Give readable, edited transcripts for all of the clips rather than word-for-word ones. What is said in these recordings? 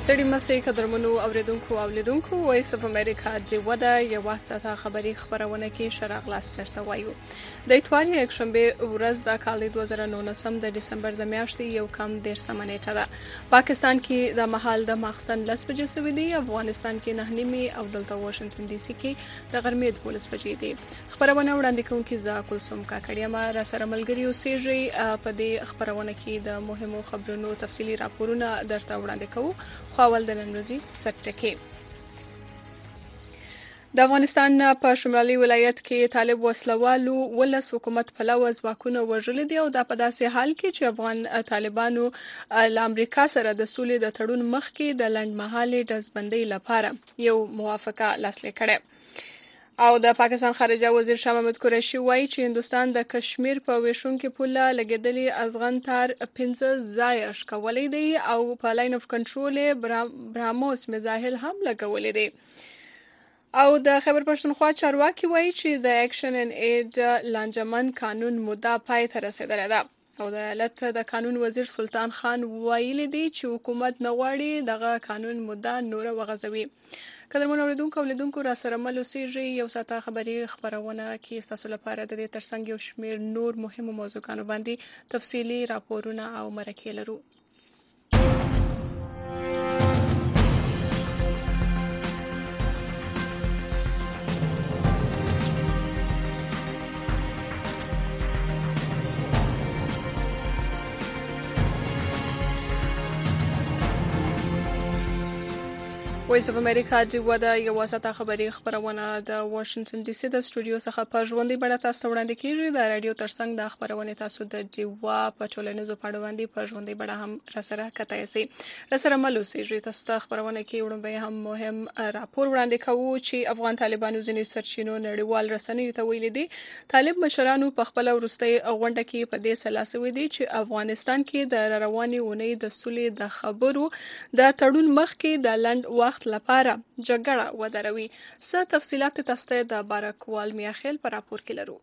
ستړي مسئ قدرمنو اوریدونکو او لیدونکو وایس اف امریکا جوه ده یوه ساعته خبري خبرونه کې شرق لاس درته وایو د اتوار یکشنبه ورځ د کال 2019 د دسمبر د میاشتې یو کم 10 نیټه ده پاکستان کې د مهال د ماخستن 10 بجې سوي دي افغانستان کې 9 او دلته واشنگټن ډي سي کې د غرمې 12 بجې دي خبرونه وړاندې کوونکې ز کلثوم کاکړیا ما را سره ملګری اوسېږي په دې خبرونه کې د مهمو خبرونو تفصيلي راپورونه درته وړاندې کوو خاول د نن ورځې سرټکی د افغانستان په شمالي ولایت کې طالب وسلوالو ولس حکومت پلوه ځواکونه وژل دي او دا په داسې حال کې چې افغان طالبانو له امریکا سره د سولې د تړون مخکې د لنډمهالې ډزبندۍ لپاره یو موافقه لاسلیک کړه او د پاکستان خارجه وزیر شاه محمود قریشي وایي چې هندستان د کشمیر په ویشونکو پوله لګیدلې ازغن تار 15 ځای اشکولې دي او په لاین اف کنټرول براموس میزایل هم لګولې دي او د خیبر پښتونخوا چارواکي وایي چې د اکشن ان اید لانجمن قانون مدعا پای ته رسیدلې ده او د ایالت د قانون وزیر سلطان خان ویلي دی چې حکومت نه غواړي دغه قانون مدعا نور وغځوي قدرمن اوریدونکو او لیدونکو را سره مل اوسېږي یو ساعته خبري خبرونه کې تاسو لپاره د دې ترڅنګ یو شمېر نور مهمو موضوعاتو باندې تفصيلي راپورونه او مرکې لرو وایس اف امریکا جوه د یو ساعته خبري خبرونه د واشنگټن ډي سي د سټوډیو څخه په ژوندۍ بڼه تاسو وړاندې کیږي د رادیو ترڅنګ د خبرونه تاسو د جوه په ټولنیزو پاڼو باندې په ژوندۍ بڼه هم را سره کتای شئ را سره ملوسي تاسو ته خبرونه کې وړاندې هم مهم راپور وړاندې کوو چې افغان طالبانو ځینې سرچینو نړیوال رسنیو ته ویلي دي طالب مشرانو په خپل ورستۍ غونډه کې په دې سلاسوي دي چې افغانستان کې د رواني ونې د سولې د خبرو د تړون مخکې د لند وخت لپاره جګړه ودروي څه تفصيلات تاسو د بارکوال میاخیل پر راپور کې لرو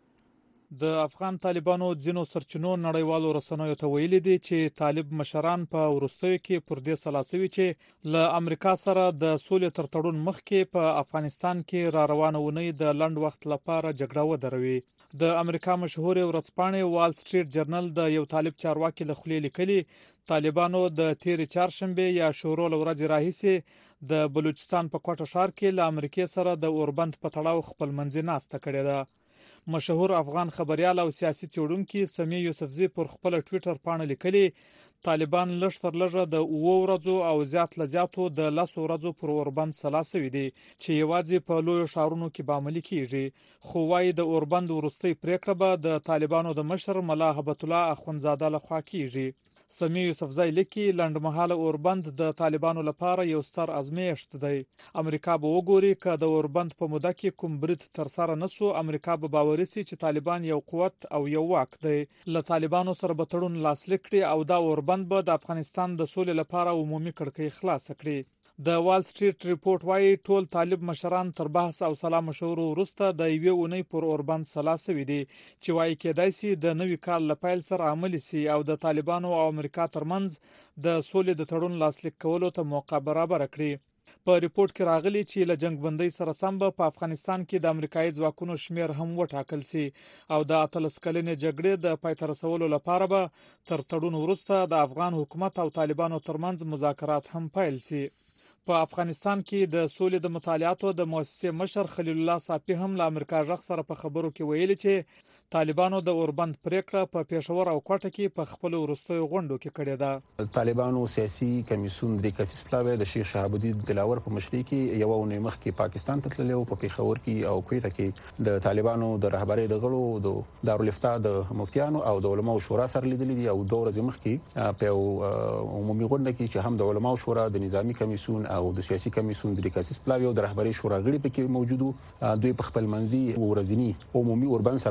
د افغان طالبانو ځینو سرچینو نړیوالو رسنیو ته ویلي دي چې طالب مشران په ورستیو کې پر دې سلاسوي چې له امریکا سره د سولې تر تړون مخکې په افغانستان کې را روانونه د لند وخت لپاره جګړه ودروي د امریکا مشهور ورځپاڼې وال سټریټ جرنل د یو طالب چارواکي له خولې لیکلي طالبانو د تیر چهارشنبه یا شورول ورځ راهیسه د بلوچستان په کوټه ښار کې له امریکا سره د اوربند په تړاو خپل منځي ناسته کړې ده مشهور افغان خبريال او سیاسي څېړونکي سمیع یوسفزي پر خپل ټوئیټر باندې لیکلي طالبان لږ تر لږه د 2 ورځو او زیات لزیاتو د 10 ورځو پر اوربند سلاسوي دي چې یوازې په لوی شهرونو کې به عملي کیږي خو وايي د اوربند ورستۍ پریکړه به د طالبانو د مشر ملا هبت الله اخونزاده لخوا کیږي سمیع یوسفزی لیکي لنډمهاله اوربند د طالبانو لپاره یو ستر ازمېښت دی امریکا به وګوري ک د اوربند په موده کې کوم برید تر سره نسو امریکا به باور سي چې طالبان یو قوت او یو واک دی له طالبانو سره به تړون لاسلیک کړي او دا اوربند به د افغانستان د سولې لپاره عمومي کړکۍ خلاص کړي د وال سټریټ ریپورت وايي ټول طالب مشران تر بحث او سلام مشورو وروسته د یوې اونۍ پر اوربند سلاسوي دي چې وايي کېدای شي د نوي کال لپاره سره عملي سي او د طالبانو او امریکا ترمنځ د سولې د تړون لاسلیک کولو ته موقع برابر کړي په ریپورت کې راغلي چې له جنگ بندۍ سره سم په افغانستان کې د امریکایي ځواکونو شمیر هم وټاکل سي او د 13 کلنې جګړې د پای ته رسولو لپاره به تر تړون وروسته د افغان حکومت او طالبانو ترمنځ مذاکرات هم پیل سي په افغانستان کې د سولې د مطالعاتو د مؤسسې مشر خلیل الله صافي هم له امریکا ځخ سره په خبرو کې ویلي چې طالبانو د اوربند پریکړه په پېښور او کوټه کې په خپل ورستوي غونډو کې کړې ده طالبانو سیاسي کمیسیون د کسیس پلاوی د شیخ شهاب الدین دلاور په مشرۍ کې یو ونې مخ کې پاکستان ته تللی او په پېښور کې او کوټه کې د طالبانو د رهبرۍ د غړو د دارالفتاء د مفتیانو او د علماو شورا سره لیدلې دي او 2 ورځې مخ کې په عمومي غونډه کې چې هم د علماو شورا د نظامی کمیسیون او د سیاسي کمیسیون د کسیس پلاوی او د رهبرۍ شورا غړي پکې موجودو دوی په خپل منځي ورځنی عمومي اوربند سره هوکړه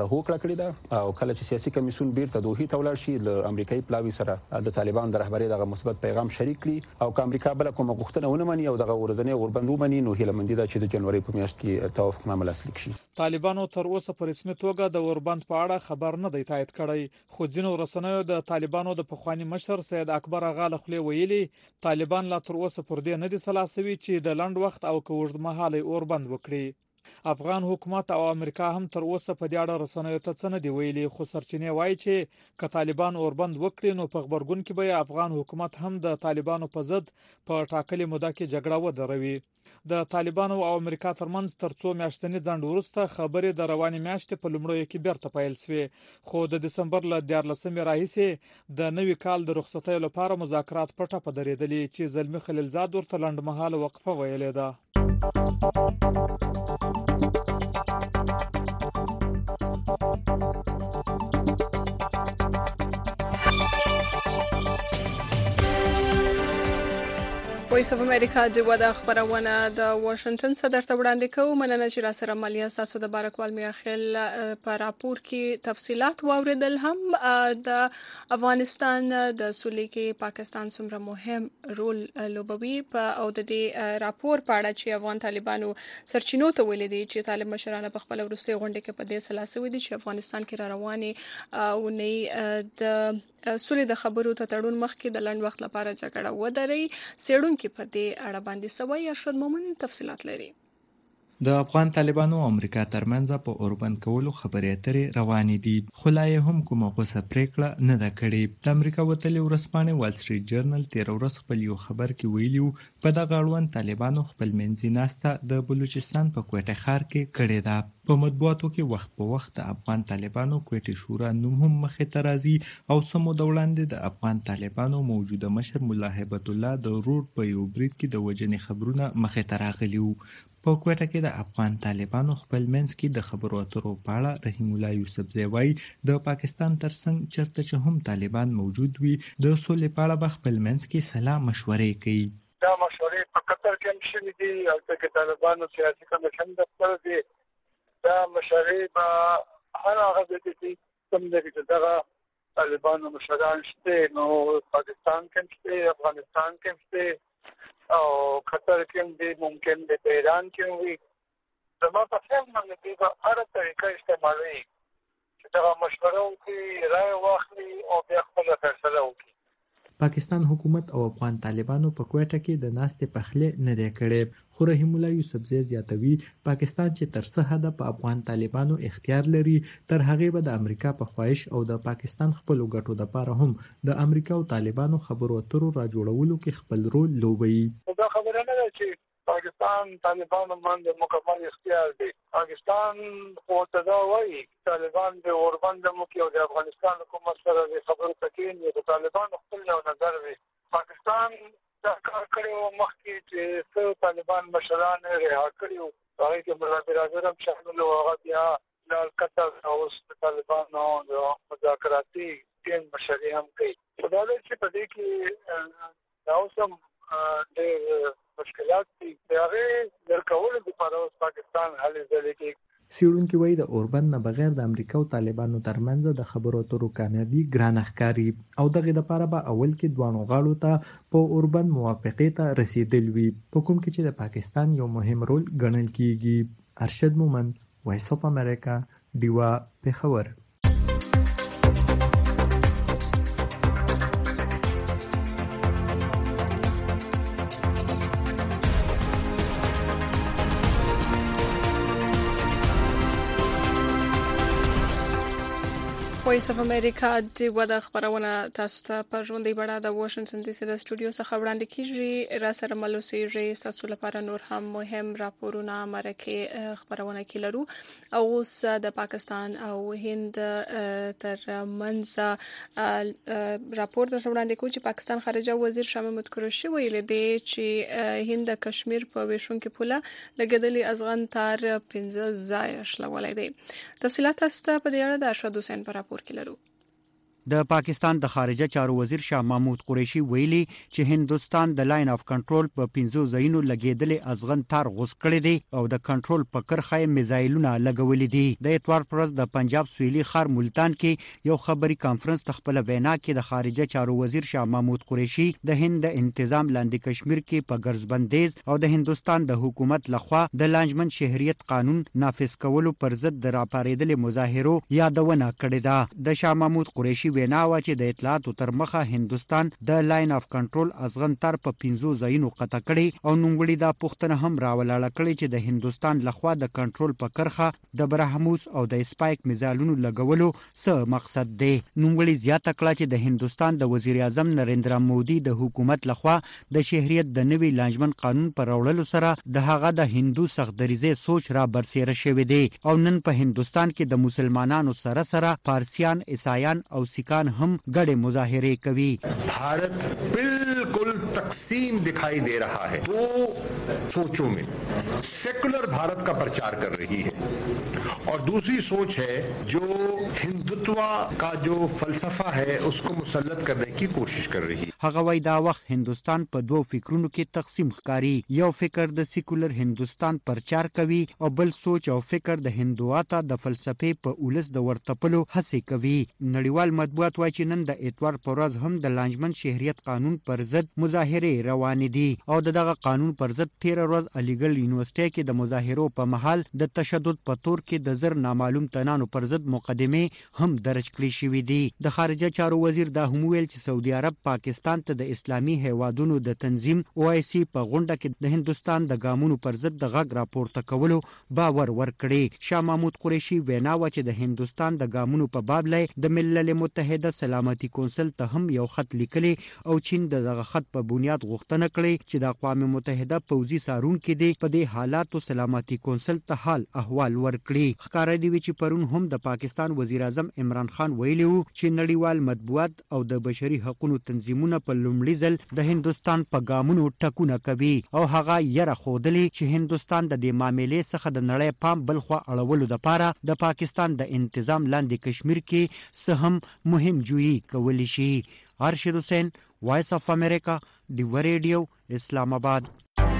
کړې ده او کله چې سیاسي کمیسیون بیرته دوحې ته ولاړ شي له امریکایي پلاوي سره د طالبان د رهبرۍ دغه مثبت پیغام شریک کړي او که امریکا بل کومه غوښتنه ونه مني او دغه ورځنی اوربند ومني نو هیله مندي ده چې د جنوري په میاشت کې توافقنامه لاسلیک شي. طالبانو تر اوسه په رسمي توګه د اوربند په اړه خبر نه دی تایید کړی، خو ځینو رسنیو د طالبانو د پخوانی مشر سید اکبر اغا له خولې ویلي طالبان لا تر اوسه پر دې نه دي سلاسوي چې د لنډ وخت او کوږد مهاله اوربند وکړي. افغان حکومت او امریکا هم تر اوسه په دې اړه رسنیو ته څه نه دی ویلي، خو سرچینې وایي چې که طالبان اوربند وکړي نو په خبرګون کې به افغان حکومت هم د طالبانو په ضد په ټاکلې موده کې جګړه ودروي. د طالبانو او امریکا ترمنځ ترڅو میاشتنی ځنډ وروسته خبرې د رواني میاشتې په لومړیو کې بیرته پیل شوې، خو د دسمبر له 14 راهیسې د نوي کال د رخصتۍ لپاره مذاکرات پټه پدریدلې چې زلمی خلیلزاد ورته لنډمهاله وقفه ویلې ده. وایس اف امریکا د خبرونه د واشنگټن صدر ته وړاندې کوم. مننه چې را سره ملیا تاسو د بارکوال میاخیل په راپور کې تفصيلات واوریدل. هم د افغانستان د سولې کې پاکستان څومره مهم رول لوبوي او د دې راپور په اړه چې افغان طالبانو سرچینو ته ویل دي چې طالب مشرانو په خپل ورستي غونډه کې په دې سلاسوي دي چې افغانستان کې را رواني او نه د سولې د خبرو ته تړون مخکې د لنډ وخت لپاره جګړه ودرې. سیړونکو په دې اړه باندې سوي ارشد مومن تفصيلات لري. د افغان طالبانو او امریکا ترمنځ په اوربند کولو خبرې اترې روانې دي، خو لا یې هم کومه غوسه پریکړه نه ده کړې. د امریکا وتلې ورځپاڼې وال سټریټ جرنل 13 ورځ خپل یو خبر کې ویلیو په دغه اړوند طالبانو خپل منځي ناسته د بلوچستان په کوټه ښار کې کړې ده. په مطبوعاتو کې وخت په وخت د افغان طالبانو کوټه شورا نوم هم مخې ته راځي او سمو د وړاندې د افغان طالبانو موجوده مشر مولا هیبت الله د روډ په یو برید کې د وجنې خبرونه مخې ته راغلي وو. په کوټه کې د افغان طالبانو خپل منځ کې د خبرو اترو په اړه رحیم الله یوسفزی وایي د پاکستان ترڅنګ چرته چې هم طالبان موجود وي د سولې په اړه به خپل منځ کې سلا مشورې کوي. دا مشورې په قطر کې هم شوي دي او د طالبانو سیاسي کمیشن دفتر دی. دا مشورې به هر هغه ځای کې کوم ځای کې دغه طالبانو مشران شته نو پاکستان کې شته، افغانستان کې شته او قطر کې دې ممکن د ایران کې وي. زما په فهم باندې دې په هر طریقه استعمالوي چې دا مشوره وکړي، رائے واخلي او بیا خپل فیصله وکړي. پاکستان حکومت او افغان طالبانو په کوټه کې د ناستې پخلې نه دی کړی، خو رحیم الله یوسفزی زیاتوي پاکستان چې تر څه حده په افغان طالبانو اختیار لري تر هغه به د امریکا په خواهش او د پاکستان خپل ګټو لپاره هم د امریکا او طالبانو خبرو اترو را جوړولو کې خپل رول لوبوي. دا خبره نه ده چې پاکستان طالبانو باندې مکمل اختیار دی. پاکستان خو ته وایي طالبان د اوربند مو کې او د افغانستان حکومت سره د خبرو تکین یو طالبان خپل یو نظر وي. پاکستان دا کار کړو مخکې چې څو طالبان مشران رها کړو هغه کې مولا برادر هم شامل او هغه بیا لال قطر او طالبانو د مذاکراتي ټیم مشري هم کوي. خدای چې په دې کې دا اوسم د مشکلات دي هغه درکول د پاکستان حل ځلې کې. څېړونکي وایي د اوربند نه بغیر د امریکا او طالبانو ترمنځ د خبرو اترو کامیابي ګرانه ښکاري او دغه لپاره به اول کې دوانو غاړو ته په اوربند موافقې ته رسیدل وي، په کوم کې چې د پاکستان یو مهم رول ګڼل کیږي. ارشد مومن، وایس اف امریکا، ډیوا، پېښور. وایس اف امریکا د خبرونه تاسو ته په ژوندۍ بڼه د واشنگټن ډي سي د سټوډیو څخه وړاندې کیږي. را سره ملوسي تاسو لپاره نور هم مهم راپورونه مرکه خبرونه کې لرو. او اوس د پاکستان او هند تر منځ راپور در وړاندې کوي چې پاکستان خارجه وزیر شاه محمود قریشي ویل دی چې هند د کشمیر په ویشونکو پوله لګیدلې ازغن تار 15 ځای شلولای دی. تفصيلات تاسو ته په دې اړه د ارشد حسین پر راپور کې لرو. د پاکستان د خارجه چارو وزیر شاه محمود قریشي ویلي چې هندستان د لاین اف کنټرول په 15 ځایونو لګیدلې ازغن تار غوس کړی دی او د کنټرول په کرخه میزایلونه لګولې دي. د اتوار پر ورځ د پنجاب سویلي ښار ملتان کې یو خبري کانفرنس خپل وینا کې د خارجه چارو وزیر شاه محمود قریشي د هند انتظام لاندې کشمیر کې په ګرځبندیز او د هندستان د حکومت لخوا د لانجمن شهریت قانون نافذ کولو پر ضد د راپارېدلې مظاهرو یادونه کړې ده. د شاه محمود قریشي وینا و چې د اطلاعاتو تر مخه هندستان د لاین اف کنټرول ازغن تر په 15 ځایونو قطع کړي او نوموړي دا پوښتنه هم راولاړه کړې چې د هندستان لخوا د کنټرول په کرخه د برهموس او د سپایک میزایلونو لګولو څه مقصد دی. نوموړي زیاته کړه چې د هندستان د وزیر اعظم نریندرا مودي د حکومت لخوا د شهریت د نوي لانجمن قانون پر راوړلو سره د هغه د هندو سختدریزه سوچ را برسېره شوی دی او نن په هندستان کې د مسلمانانو سره سره پارسیان، عیسایان او سیکان هم ګډه مظاهره کوي. भारत बिल्कुल तकसीम दिखाई दे रहा है. दो सोचों में सेकुलर भारत का प्रचार कर रही है और दूसरी सोच है जो हिंदुत्व का जो फलसफा है उसको मुसल्लत करने की कोशिश कर रही है. هغه وای دا وخت هندستان په دوه فکرونو کې تقسیم ښکاری. یو فکر د سیکولر هندستان پرچار کوي او بل سوچ او فکر د هندواتا د فلسفې په اولس د ورتپلو هڅه کوي. نړیوال مطبوعات وايي چې نن د اتوار پر ورځ هم د لانجمن شهریت قانون پر ضد مظاهره روان دي او دغه قانون پر ضد 13 ورځ علیګل یونیورسيټي کې د مظاهرو په محل د تشدد په تور کې د زر نامعلوم تنانو پر ضد مقدمه هم درج کړې شوې دي. د خارجه چارو وزیر دا هم ویل چې سعودي عرب پاکستان ته د اسلامي هیوادونو د تنظیم OIC په غونډه کې د هندستان د ګامونو پر ضد د غږ راپورته کولو باور ورکړي. شاه محمود قریشي وینا و چې د هندستان د ګامونو په باب لای د ملل متحده سلامتی کونسل ته هم یو خط لیکلی او چین دغه خط په بنیاد غوښتنه کړې چې د اقوام متحده پوځي سارون کې دی په دې حالاتو سلامتی کونسل ته حال احوال ورکړي. ښکارا دی چې پرون هم د پاکستان وزیر اعظم عمران خان ویلی و چې نړیوال مطبوعات او د بشري حقوقو تنظیمونه په لومړي ځل د هندستان په ګامونو ټکونه کوي او هغه یره خودلی چې هندستان د دې معاملې څخه د نړۍ پام بلخوا اړولو لپاره د پاکستان د انتظام لاندې کشمیر کې سهم مهم جوړی کولی شي. ارشد حسین، وایس اف امریکا، ډیو ریډیو، اسلام آباد.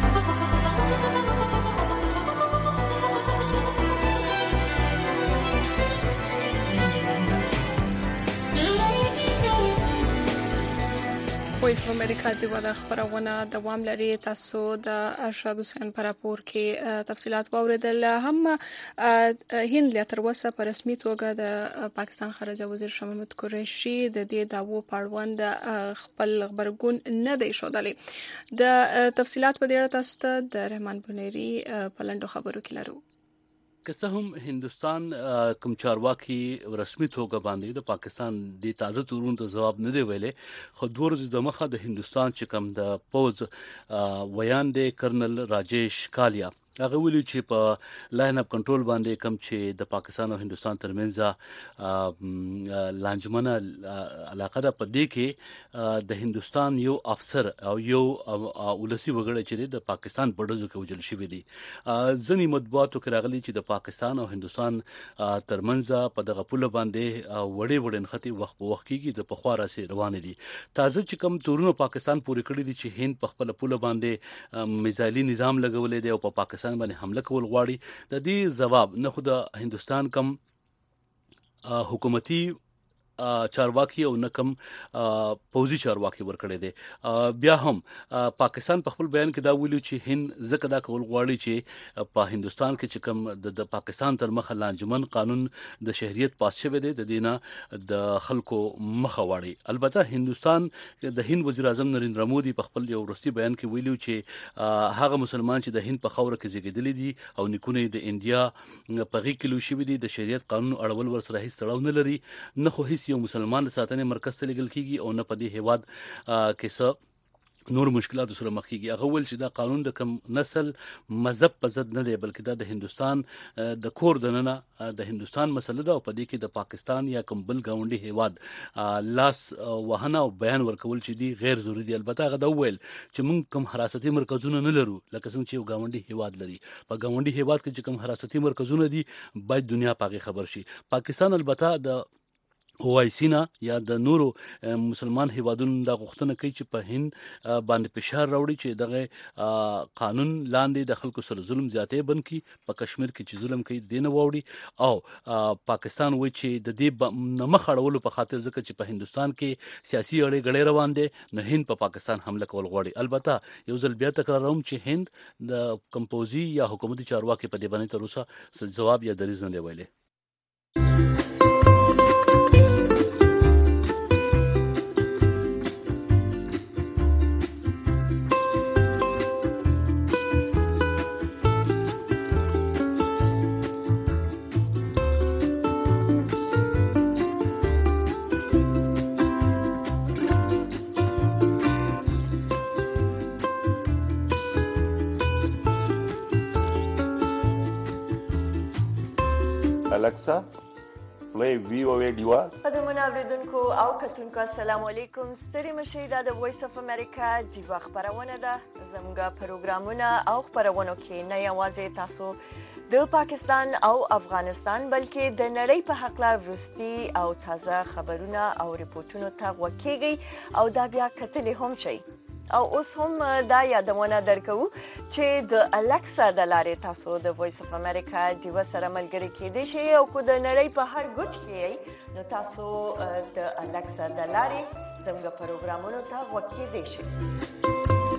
وایس اف امریکا چې د خبرونه دوام لري. تاسو د ارشد حسین پر راپور کې تفصيلات واوریدل. هم هند لا تر اوسه په رسمي توګه د پاکستان خارجه وزیر شاه محمود قریشي د دې دعوو پړوند خپل خبرګون نه دی ښودلی. د تفصيلات په اړه تاسو ته د رحمان بنيري په لنډو خبرو کې لرو. که څه هم هندستان کوم چارواکي رسمي توګه باندې د پاکستان د تازه تورون ته جواب نه دی ویلې، خو دوه ورځې د مخه د هندستان چې کوم د پوز ویان دی کرنل راجیش کالیا هغه ویلي چې په لاین اپ کنټرول باندې کوم چې د پاکستان او هندستان ترمنځ لانجمنه علاقه ده، په دې کې د هندستان یو افسر او یو ولسی وګړی چې د پاکستان په ډزو کې وژل شوی دی. ځینې مطبوعاتو کې راغلي چې د پاکستان او هندستان ترمنځ په دغه پوله باندې وړې نښتې وخت په وخت کېږي د پخوا راسي روان دي. تازه چې کوم تورونه پاکستان پورې کړی دي چې هند په خپل پوله باندې میزایلي نظام لګولې دی او په پاکستان باندې حمله کول غواړي، د دې جواب نه خو د هندستان کم حکومتي چارواکي او نکم پوزي چارواکي ورکړي دي. بیا هم پاکستان په خپل بیان کې دا ویلي چې هند زکه دا کول غواړي چې په هندستان کې چې کوم د پاکستان تر مخه لانجمن قانون د شهریت پاس شوی دی د دینه د خلکو مخه واړي. البته هندستان د هند وزیر اعظم نریندرا مودي په خپل یو ورستي بیان کې ویلي چې هغه مسلمان چې د هند په خوره کې زیږیدلي دي او نیکونه د انډیا په غي کلو شوی دي د شریعت قانون اړول ورسره هیڅ تړاو نه لري، نه خو هیڅ یو مسلمان ساتنې مرکز ته لګل کیږي او نه په دې هیواد کې څه نور مشکلات سره مخ کیږي. هغه ول چې دا قانون د کم نسل مذهب په ضد نه دی، بلکې دا د هندستان د کور دننه د هندستان مسله ده او په دې کې د پاکستان یا کوم بل گاونډي هیواد لاس وهنه او بیان ورکول چې دی غیر ضروري دي. البته هغه دا ویل چې موږ کوم حراستي مرکزونه نه لرو لکه څنګه چې یو گاونډي هیواد لري. په گاونډي هیواد کې چې کوم حراستي مرکزونه دي باید دنیا پاګه خبر شي. پاکستان البته د OIC نه یا د نورو مسلمان هیوادونو د غوښتنه کوي چې په هند باندې فشار راوړي چې دغه قانون لاندې د خلکو سره ظلم زیاتې بند کی په کشمیر کې چې ظلم کوي دینه ووري او پاکستان وایي چې د دې مخ اړولو په خاطر ځکه چې په هندستان کې سیاسي اړې غړې روان دي نو هند په پاکستان حمله کول غواړي. البته یو ځل بیا تکراروم چې هند د کمپوزي یا حکومتي چارواکي په دې باندې تر اوسه جواب یا دریځ نه دی ویلي. Alexa, play VOA Diva. قدرمن اوریدونکو او کتونکو السلام علیکم. ستړي مشئ دا د وایس اف امریکا دیوا خبرونه ده. زموږ پروګرامونه او خبرونه کې نه یوازې تاسو د پاکستان او افغانستان بلکې د نړۍ په حق لا وروستي او تازه خبرونه او ریپورتونو ته وکیږي او دا بیا کتلې هم شي. او اوس هم دا یادونه درکو چې د الکسا د لارې تاسو د وایس اف امریکا دیوا سره ملګری کېدئ شئ او کو د نړۍ په هر ګوټ کې نو تاسو د الکسا د لارې زموږ پروګرامونو ته وکیدئ شئ.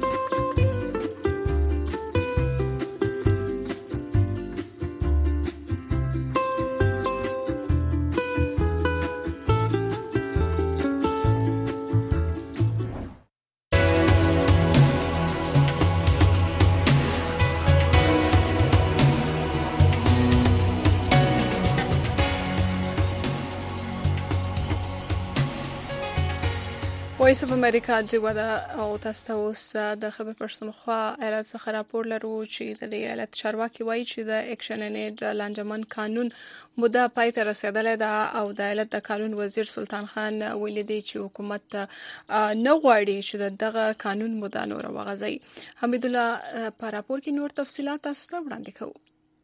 وایس اف امریکا جوړه ده او تاسو اوس د خبر پښتونخوا ایالت څخه راپور لرو چې د ایالت چارواکي وایي چې د اکشن ان اید لانجمن قانون مده پای ته رسیدلې ده او د ایالت د قانون وزیر سلطان خان ویلي دی چې حکومت نه غواړي چې دغه قانون مده نور وغځي. حمید الله په راپور کې نور تفصيلات تاسو ته وړاندې کوو.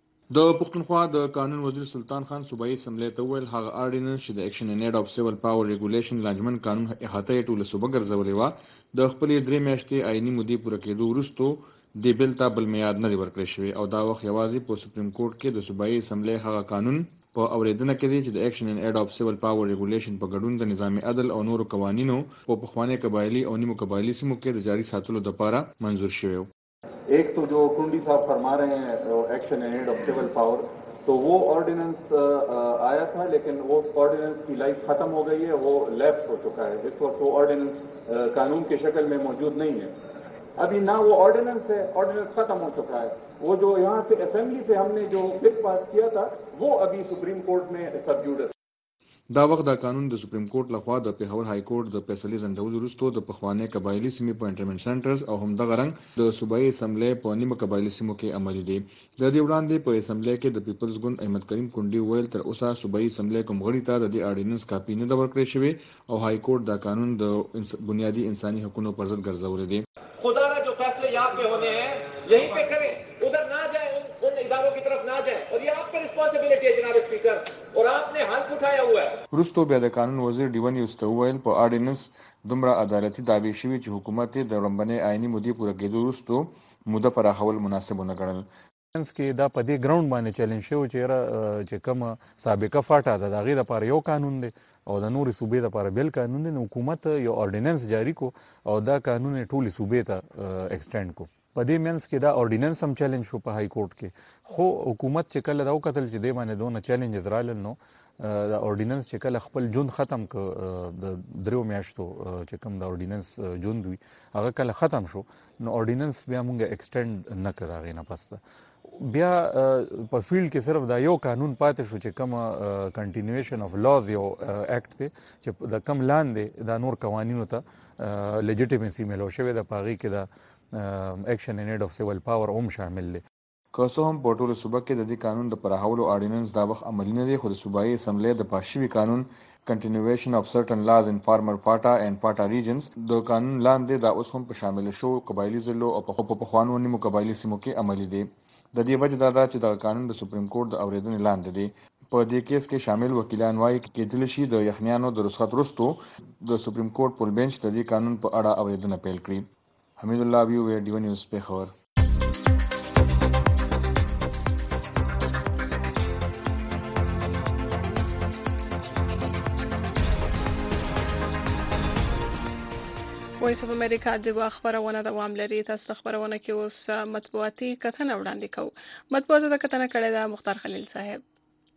د پښتونخوا د قانون وزیر سلطان خان صوبایي اسمبلی ته ویل هغه اورډیننس چې د اکشن ان اید اف سیول پاور ریګولیشن لانجمن قانون احاطه ټوله صوبه ګرځولې و د خپل 3 میاشتې آئینی مودې پوره کېدو وروسته د بل ته بل میعاد نه ورکړل شوی او دا وخت یوازې په سپریم کورټ کې د صوبایي اسمبلی هغه قانون په اوریدنه کې دی چې د اکشن ان اید اف سیول پاور ریګولیشن په ګډون د نظام عدل او نورو قوانینو په پخوانی قبایلی او نیمو قبایلی سیمو کې د جاری ساتلو لپاره منظور شوی. एक तो जो कुंडी साहब फरमा रहे हैं action in aid of civil power तो वो ऑर्डिनेंस आया था लेकिन वो ऑर्डिनेंस की लाइफ खत्म हो गई है, वो लैप्स हो चुका है. इस वक्त वो ऑर्डिनेंस कानून की शक्ल में मौजूद नहीं है. अभी ना वो ऑर्डिनेंस है, ऑर्डिनेंस खत्म हो चुका है. वो जो यहाँ से असेंबली से हमने जो बिल पास किया था वो अभी सुप्रीम कोर्ट में सब जुडिस. دا وخت دا قانون د سپریم کورټ لخوا د پیښور های کورټ د فیصلې ځنډولو وروسته د پخوانی قبایلی سیمې په انټرمنټ سنټرز او هم د غرنګ د صوبایي اسمبلی په نیمه قبایلی سیمو کې عملي دي. د دې وړاندې په اسمبلی کې د پیپلز ګوند احمد کریم کونډي ویل تر اوسه صوبایي اسمبلی کوم غړي ته د دې اورډیننس کاپی نه ورکړل شوی او های کورټ دا قانون د بنیادی انساني حقوقو پر ضد ګرځولې دي. खुदा ना जो फैसले यहाँ पे होने हैं यहीं पे करें, उधर ना जाए, उन इदारों की तरफ ना जाए और ये आपकी रिस्पांसिबिलिटी है जनाब स्पीकर और आपने हाथ उठाया हुआ है. وروسته بیا د قانون وزیر ډیون یوسته ویل په اورډیننس دومره عدالتي دعوی شوی چې حکومت د وړاندې آئینی مودې پوره کېدو وروسته موده پر حول مناسب نه ګڼل. کې دا په دې ګراوند باندې چیلنج شو چې کوم سابقه فاټه ده د غیر لپاره یو قانون دی او د نوري صوبې لپاره بل قانون دی. حکومت یو اورډیننس جاری کو او دا قانون ټولي صوبې ته ایکسټند کو. په دې مینس کې دا اورډیننس هم چیلنج شو په های کورټ کې. خو حکومت چې کله دا وکتل چې دې باندې دونه چیلنجز رالل نو دا اورډیننس چې کله خپل جون ختم ک د 3 میاشتو چې کوم دا اورډیننس جون دوی هغه کله ختم شو نو اورډیننس بیا مونږه ایکسټند نه کړه نه پسته. بیا په فیلډ کې صرف دا یو قانون پاتې شو چې کوم کنټینیویشن اف لاز یو اکټ دی چې د کم لاندې د نور قوانینو ته لیجیټیمیسي ملو شوی د پاغي کې د اکشن ان اید اف سیول پاور هم شامل دی. که څه هم په ټوله صوبه کې د دې قانون د پرهولو اورډیننس دا وخت عملي نه دی خو د صوبایي اسمبلی د پاشوي قانون کنټینیویشن اف سرټن لاز ان فارمر فاټا اینڈ فاټا ریجنز د قانون لاندې دا اوس هم په شامل شو قبایلی ضلعو او په پخوانو نیمو قبایلی سیمو کې عملي دی. د دې وجه دا ده چې د قانون د سپریم کورټ د اوریدنې لاندې دی. په دې کیس کې شامل وکیلان وايي کېدل شي د یخنیانو د رخصت وروسته د سپریم کورټ پول بنچ د دې قانون په اړه اوریدنه پیل کړي. حمید الله ویو ډیو نیوز پیښور. وایس اف امریکا د خبرونه دوام لري. تاسو د خبرونه کې اوس مطبوعاتي کتنه وړاندې کوو. مطبوعاتو د کتنه کړې ده مختار خلیل صاحب.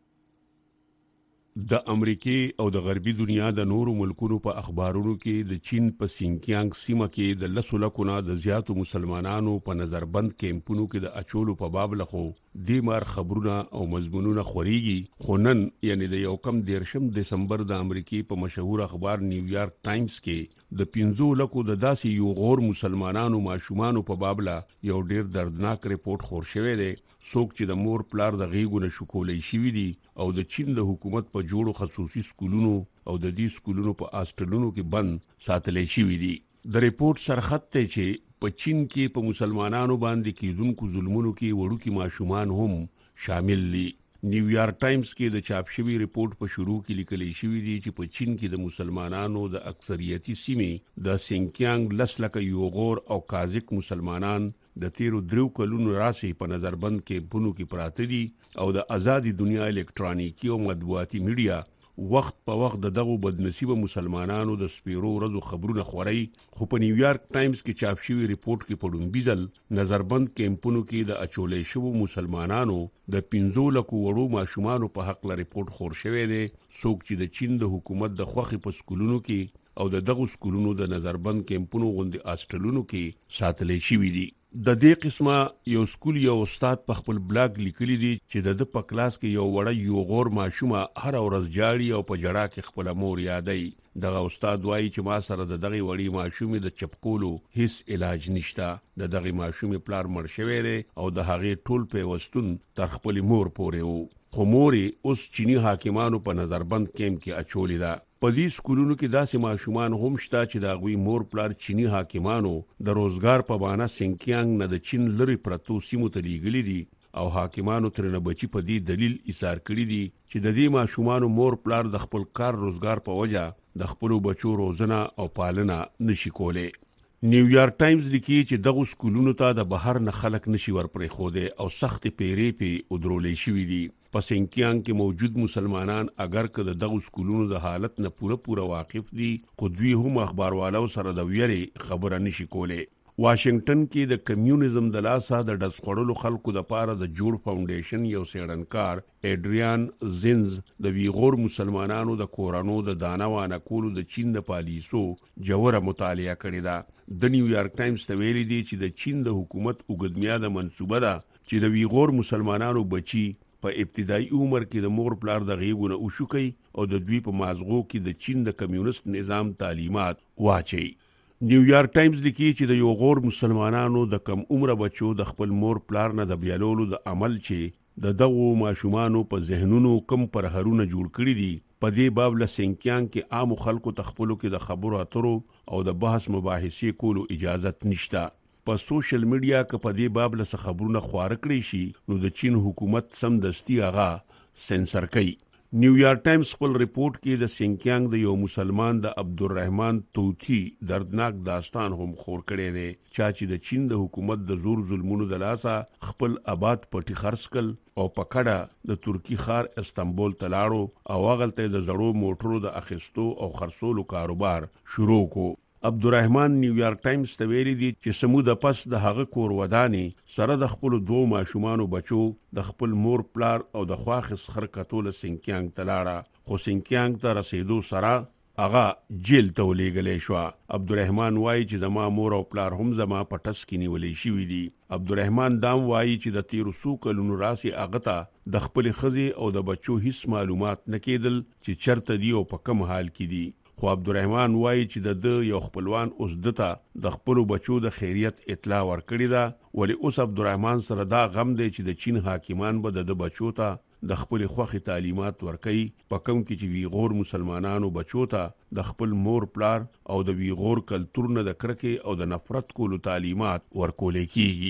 د امریکای او د غربي دنیا د نورو ملکونو په اخبارونو کې د چین په سینکیانګ سیمه کې د لسلکونه د زیاتو مسلمانانو په نظربند کیمپونو کې د اچولو په باب لخوا د مار خبرونه او مضمونونه خوريږي. خو نن یعنی د 1 دسمبر د امریکای په مشهور اخبار نیویارک ټایمز کې د 15 لکو د داسې یو غور مسلمانانو ماشومانو په باب لا یو ډیر دردناک ریپورت خور شوی دی. څوک چې د مور پلار د غیګونه شکولې شوی دي او د چین د حکومت په جوړو خصوصي سکولونو او د دې سکولونو په هاسټلونو کې بند ساتلې شوی دي. د ریپورت سرخط ته چې په چین کې په مسلمانانو باندې کېدونکو ظلمونو کې وړوکی ماشومان هم شامل دي. نیویارک ټایمز کې د چاپ شوی ریپورت په شروع کې لیکل شوی دی چې په چین کې د مسلمانانو د اکثریتي سیمې د سینکیانګ لسلکه یو غور او کازک مسلمانان د 13 کلونو راسي په نظربند کې پونو کې پراته دي او د آزادي دنیا الکترونیکی او مطبوعاتي میډیا وخت په وخت دغه بدنصیبه مسلمانانو د سپیرو ورځو خبرونه خوري. خو په نیویارک ټایمز کې چاپ شوی ریپورت کې په ډومبیزل نظربند کیمپونو کې د اچولې شوو مسلمانانو د 15 لکو وړو ماشومانو په حق لا ریپورت خور شوی دی. څوک چې د چین د حکومت د خوخي په سکولونو کې او د دغه سکولونو د نظربند کیمپونو غوندي هاسټلونو کې ساتلې شوی دي. د دې قسمه یو سکول یو استاد په خپل بلاګ لیکلی دی چې د په کلاس کې یو وړ یو غور ماشومه هر ورځ جاړي او په جړه کې خپل مور یادای. دغه استاد وایي چې ما سره د دغه وړي ماشومې د چپکولو هیڅ علاج نشته. د دغه ماشومې پلار مړ شوی دی او د هغه ټول پیوستون تر خپل مور پورې وو. خو مور اوس چینی حاکمانو په نظربند کیمپ کې اچولې ده. په دې سکولونو کې داسې ماشومان هم شته چې د غوي مور پلار چینی حاکمانو د روزګار په بهانه سینکیانګ نه د چین لري پرتو سیمو ته لیږلي دي او حاکمانو ترنه بچي په دې دلیل ایثار کړی دي چې د دې ماشومانو مور پلار د خپل کار روزګار په وجه د خپل بچو روزنه او پالنه نشي کولای. نیویارک ټایمز لیکي چې دغه سکولونو ته د بهر نه خلک نشي ورپرې خوده او سخت پیری په ودرولې شوی دي. په سینکیانګ کې موجود مسلمانان اگر که دغه سکولونو د حالت نه پوره واقف دي خو دوی هم اخباروالو سره د ویری خبره نشي کولای. واشنگټن کې د کمیونیزم د لاسه د ډسخړلو خلکو د پاره د جوړ فاونډیشن یو سیړنکار ایډریان زینز د ویغور مسلمانانو د کورانو د دانوانه کولو د چین د پالیسو جوړه مطالعه کړې ده. د نیویارک ټایمز ته ویلي دي چې د چین د حکومت اوګدمیاده منسوبه ده چې د ویغور مسلمانانو بچي په ابتدایي عمر کې د مور پلار د غیګونه وشوکي او د دوی په مازغو کې د چین د کمیونست نظام تعلیمات واچي. نیویارک ټایمز لیکي چې د یو غور مسلمانانو د کم عمره بچو د خپل مور پلار نه د بیالولو د عمل چې د دغو ماشومانو په ذهنونو کم پرهرونه جوړ کړی دي په دې باب له سینکیانګ کې عام خلکو تخپلو کې د خبرو اترو او د بحث مباحثې کولو اجازه نشته. په سوشل میډیا کې په دې باب له خبرونه خوار کړی شي نو د چین حکومت سم دستی هغه سنسر کوي. نیویارک ټایمز خپل ریپورت کې د سینکیانګ د یو مسلمان د عبدالرحمن توتی دردناک داستان هم خور کړی دی چې د چین د حکومت د زور ظلمونو د لاسه خپل آباد پټي خرڅ کړ او په کډه د ترکی ښار استنبول ته لاړو او هغلته د زړو موټرو د اخیستو او خرڅولو کاروبار شروع کو. عبدالرحمن نیویارک ټایمز ته ویلي دي چې سموده پس د هغه کور ودانې سره د خپل دوه ماشومانو بچو د خپل مور پلار او د خواخس خرکتول سینکیانګ تلاړه. خو سینکیانګ ته رسیدو سره هغه جیل ته ولېږلی شو. عبدالرحمن وایي چې زما مور او پلار هم زما په ټس کې نیولې شوي دي. عبدالرحمن دام وایي چې د 13 کلونو راسي هغه ته د خپل ښځې او د بچو هیڅ معلومات نه کېدل چې چرته دي او په کوم حال کې دي. خو عبدالرحمن وایي چې د یو خپلوان اوس دته د خپل بچو د خیریت اطلاع ورکړی ده ولی اوس عبدالرحمن سره دا غم دی چې د چین حاکمان به د بچو ته د خپل خوخي تعلیمات ورکړي په کوم کې چې ویغور مسلمانانو بچو ته د خپل مور پلار او د ویغور کلتور نه د کرکې او د نفرت کولو تعلیمات ورکول کیږي.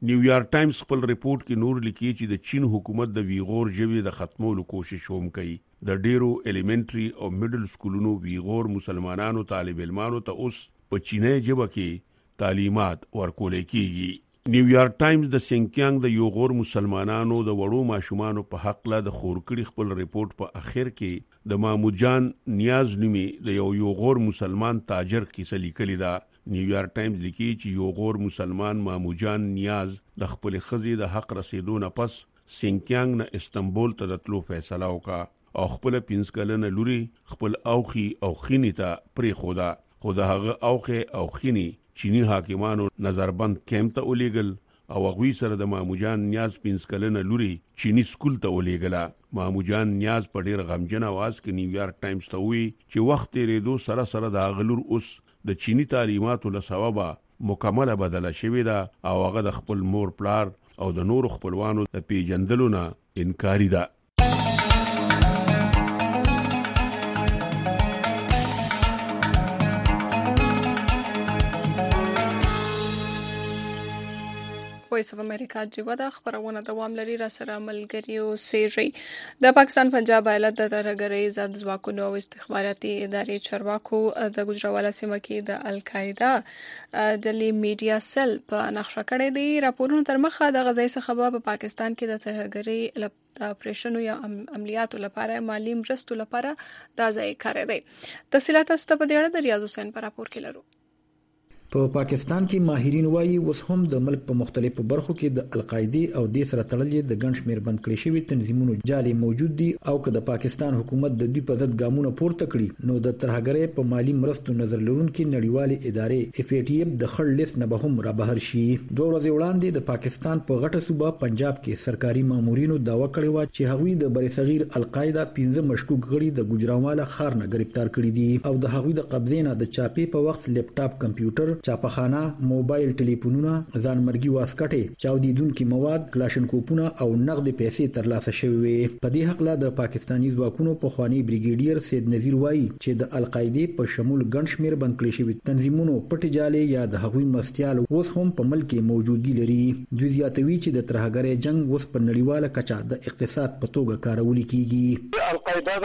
نیویارک ټایمز خپل ریپورت کې نور لیکي چې د چین حکومت د ویغور ژبې د ختمولو کوشش هم کوي. د ډیرو الیمنټري او میډل سکولونو ویغور مسلمانانو طالب علمانو ته اوس په چینی ژبه کې تعلیمات ورکول کیږي. نیویارک ټایمز د سینکیانګ د یوغور مسلمانانو د وړو ماشومانو په حق له د خورکړي خپل ریپورت په اخر کې د محمود جان نیاز نومي د یوغور مسلمان تاجر کیسه لیکلې ده. نیویارک ټایمز لیکي چې یوغور مسلمان محمود جان نیاز د خپل خزي د حق رسیدو نه پس سینکیانګ نه استنبول ته د تلو فیصله وکړه او خپل 5 کلنه لوري خپل اوخي او خینی ته پرې خودا. خو د هغه اوخه او خینی چینی حاکمانو نظربند کیمپ ته ولېګل او هغوی سره د محمود جان نیاز 5 کلنه لوري چینی سکول ته ولېګله. محمود جان نیاز په ډیر غمجن आवाज کې نیویارک ټایمز ته وی چې وخت تیرېدو سره سره د غلور اوس د چینی تعلیماتو له سببه مکمله بدله شوې ده او هغه د خپل مور پلار او د نور خپلوانو د پیژندلو نه انکاری ده. وایس اف امریکا جوه د خبرونه دوام لري. را سره ملګری اوسېږي. د پاکستان پنجاب ایالت د ترهګرۍ ضد ځواکونو او استخباراتي ادارې چارواکو د ګوجرانوالا سیمه کې د القاعده ډلې میډیا سیل په نقشه کړی دی. راپورونو تر مخه د غزا څخه په پاکستان کې د ترهګرۍ د اپریشنو یا عملیاتو لپاره مالی مرستو لپاره دا ځای کړی دی. تفصیلات تاسو ته په دې اړه د ریاض حسین پر راپور کې لرو. په پاکستان کې ماهرین وایي اوس هم د ملک په مختلفو برخو کې د القاعده او د سره تړلې د ګڼ شمېر بند کړي شوی تنظیمونو جالي موجود دي او که د پاکستان حکومت د دوی په ضد ګامونه پورته کړي نو د ترهګرۍ په مالی مرستو نظر لرونکو نړیوالې ادارې FATF د خړ لیست نه به هم را بهر شي. 2 ورځې وړاندې د پاکستان په غټه صوبه پنجاب کې سرکاري مامورینو داوا کړې و چې هغوی د برصغیر القاعده 15 مشکوک غړي د ګوجرانوالا ښار نه گرفتار کړي دي او د هغوی د قبضې نه د چاپې په وخت لیپټاپ کمپیوټر چاپخانه موبایل ټلیفونونه ځانمرګي واسکټې چاودیدونکو مواد کلاشنکوپونه او نقد پیسې ترلاسه شوې. په دې حق له د پاکستاني ځواکونو په خواني بریګیډیر سید نذیر وایي چې د القاعده په شمول ګڼ شمېر بند کړي شوی تنظیمونو پټ جالي یا د هغوی مستیال اوس هم په ملک کې موجودګي لري. دوی زیاتوي چې د ترهګرۍ جنگ اوس په نړیواله کچه د اقتصاد په توګه کارول کیږي. القاعده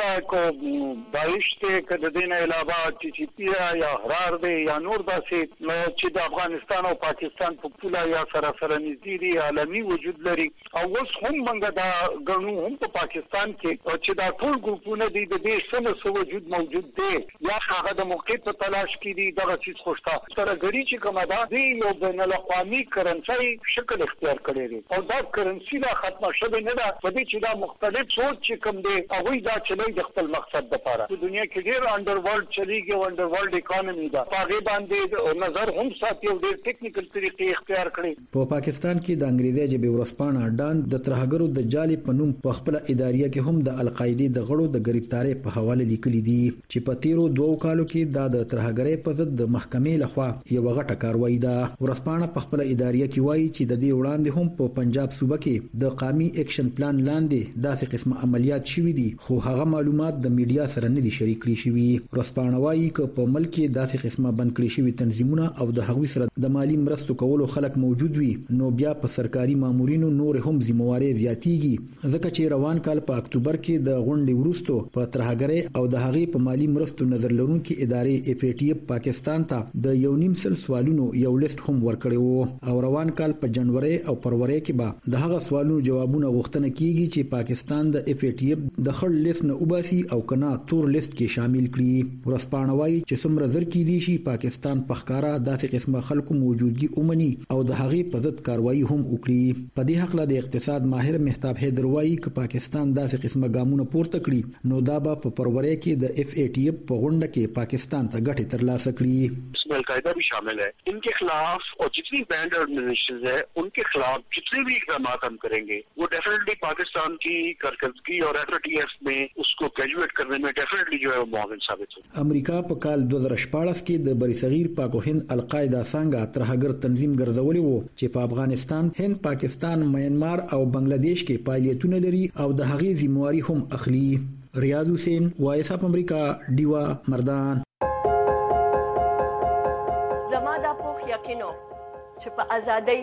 دا داعش ته کده دینه علاوه TTP یا حرار دی یا نور داسې چې د افغانستان او پاکستان په پوله یا سره نږدې دي عالمي وجود لري او اوس هم موږ دا غنو هم په پاکستان کې چې دا ټول ګروپونه دي د دې سره وجود موجود دي یا هغه د موقع په تلاش کې دي دغه چیز خوشته ترهګری چې کومه ده دی یو بین الاقوامي کرنسي شکل اختیار کړی دی او دا کرنسي لا ختمه شوه نه ده په دې چې دا مختلف سوچ چې کوم دی هغه دا چلی د خپل مقصد لپاره په دنیا کې ډیر انډرورلد چلیږي او انډرورلد اکانومي ده هغه باندې نظر هم ساتي او ډیر ټیکنیکل طریقې اختیار کړي. په پاکستان کې د انګریزي ژبې ورسپانه ډان د ترهګرو د جالي پنوم په خپل ادارې کې هم د القاعده د غړو د گرفتاری په حواله لیکلي دي چې په تیرو 2 کالو کې د ترهګرۍ په ضد د محکمې لخوا یو غټه کاروایی ده. ورسپانه په خپل ادارې کې وایي چې د دې وړاندې هم په پنجاب صوبه کې د قومي اکشن پلان لاندې داسې قسمه عملیات شوي دي خو هغه معلومات د میډیا سره نه دي شریک کړي شوي. ورسپانه وایي چې په ملک کې داسې قسمه بند کړي شوي تنظیمونه او د هغوی سره د مالی مرستو کولو خلک موجود وي نو بیا په سرکاري مامورینو نور هم ذمہواری زیاتیږي ځکه چې روان کال په اکتوبر کې د غونډې وروستو په ترهګرۍ او د هغې په مالی مرستو نظر لرونکو ادارې FATF پاکستان ته د 1.5 سوالونو یو لیست هم ورکړی وو او روان کال په جنوري او فروری کې به د هغه سوالونو جوابونه غوښتنه کیږي چې پاکستان د FATF د خړ لیست نه وباسي او کنا تور لیست کې شامل کړي. ورسپانه وایي چې څومره زر کې دي شي پاکستان په ښکارا داسې قسمه خلکو موجودګي اومني او د هغې په ضد کاروایی هم وکړي. په دې حق له د اقتصاد ماهر مهتاب حیدر وایي چې پاکستان داسې قسمه ګامونه پورته کړي نو دا به په فروری کې د FATF په غونډه کې پاکستان ته ګټه ترلاسه کړي. इसमें अलकायदा भी शामिल है. इनके खिलाफ और जितनी बैंड ऑर्गेनाइजेशंस है उनके खिलाफ जितने भी इक़दाम हम करेंगे वो डेफिनेटली पाकिस्तान की कारकर्दगी और FATF में उसको ग्रेजुएट करने में डेफिनेटली जो है वो मुआविन साबित हो. امریکا په کال 2014 کې د برصغیر پاک و هند القاعده څنګه ترهګر تنظیم ګرځولي وو چې په افغانستان، هند، پاکستان، میانمار او بنگلاديش کې فعالیتونه لري او د هغې ذمہواری هم اخلي. ریاض حسین، وایس اف امریکا، ډیوا مردان. زما د پوخ یقینو چې په ازادۍ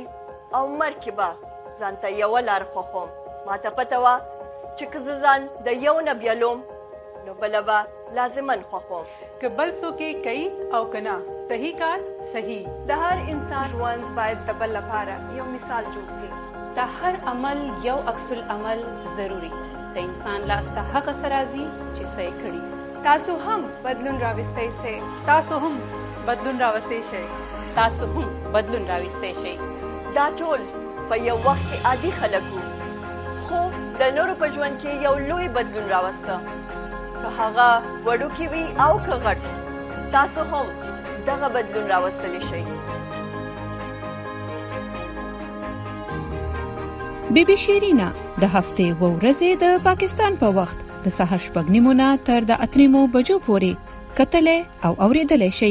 او مرګ به ځان ته یوه لار خوښوم. ما ته پته وه چې که زه ځان د یو نه بیلوم نو بله به لازماً خوښوم. که بل څوک یې کوي او که نه صحیح کار صحیح. د هر انسان ژوند باید د بل لپاره یو مثال جوړ شي. د هر عمل یو عکس العمل ضروري. د انسان لاس ته هغه څه راځي چې څه یې کړي. تاسو هم بدلون راوستی شئ. تاسو هم بدلون راوستی شئ. تاسو هم بدلون راوستی شئ. دا ټول په یو وخت کې عادي خلک وو، خو د نورو په ژوند کې یو لوی بدلون راوسته. که هغه وړوکی وي او که غټ، تاسو هم دغه بدلون راوستلی شئ. بیبي شیرینا د هفتې و ورځې د پاکستان په وخت د سهار 8:30 نه تر د 8:30 بجو پورې کتلې او اوریدلې شي.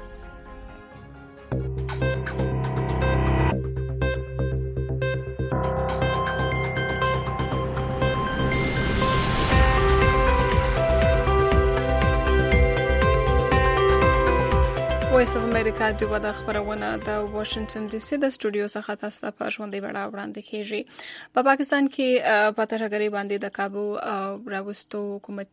وایس اف امریکا د ودا خبرونه د واشنگټن ډي سي د استودیو څخه تاسو ته په ژوندۍ بڼه وړاندې کیږي. په پاکستان کې په ترهګرۍ باندې د کابو راوستو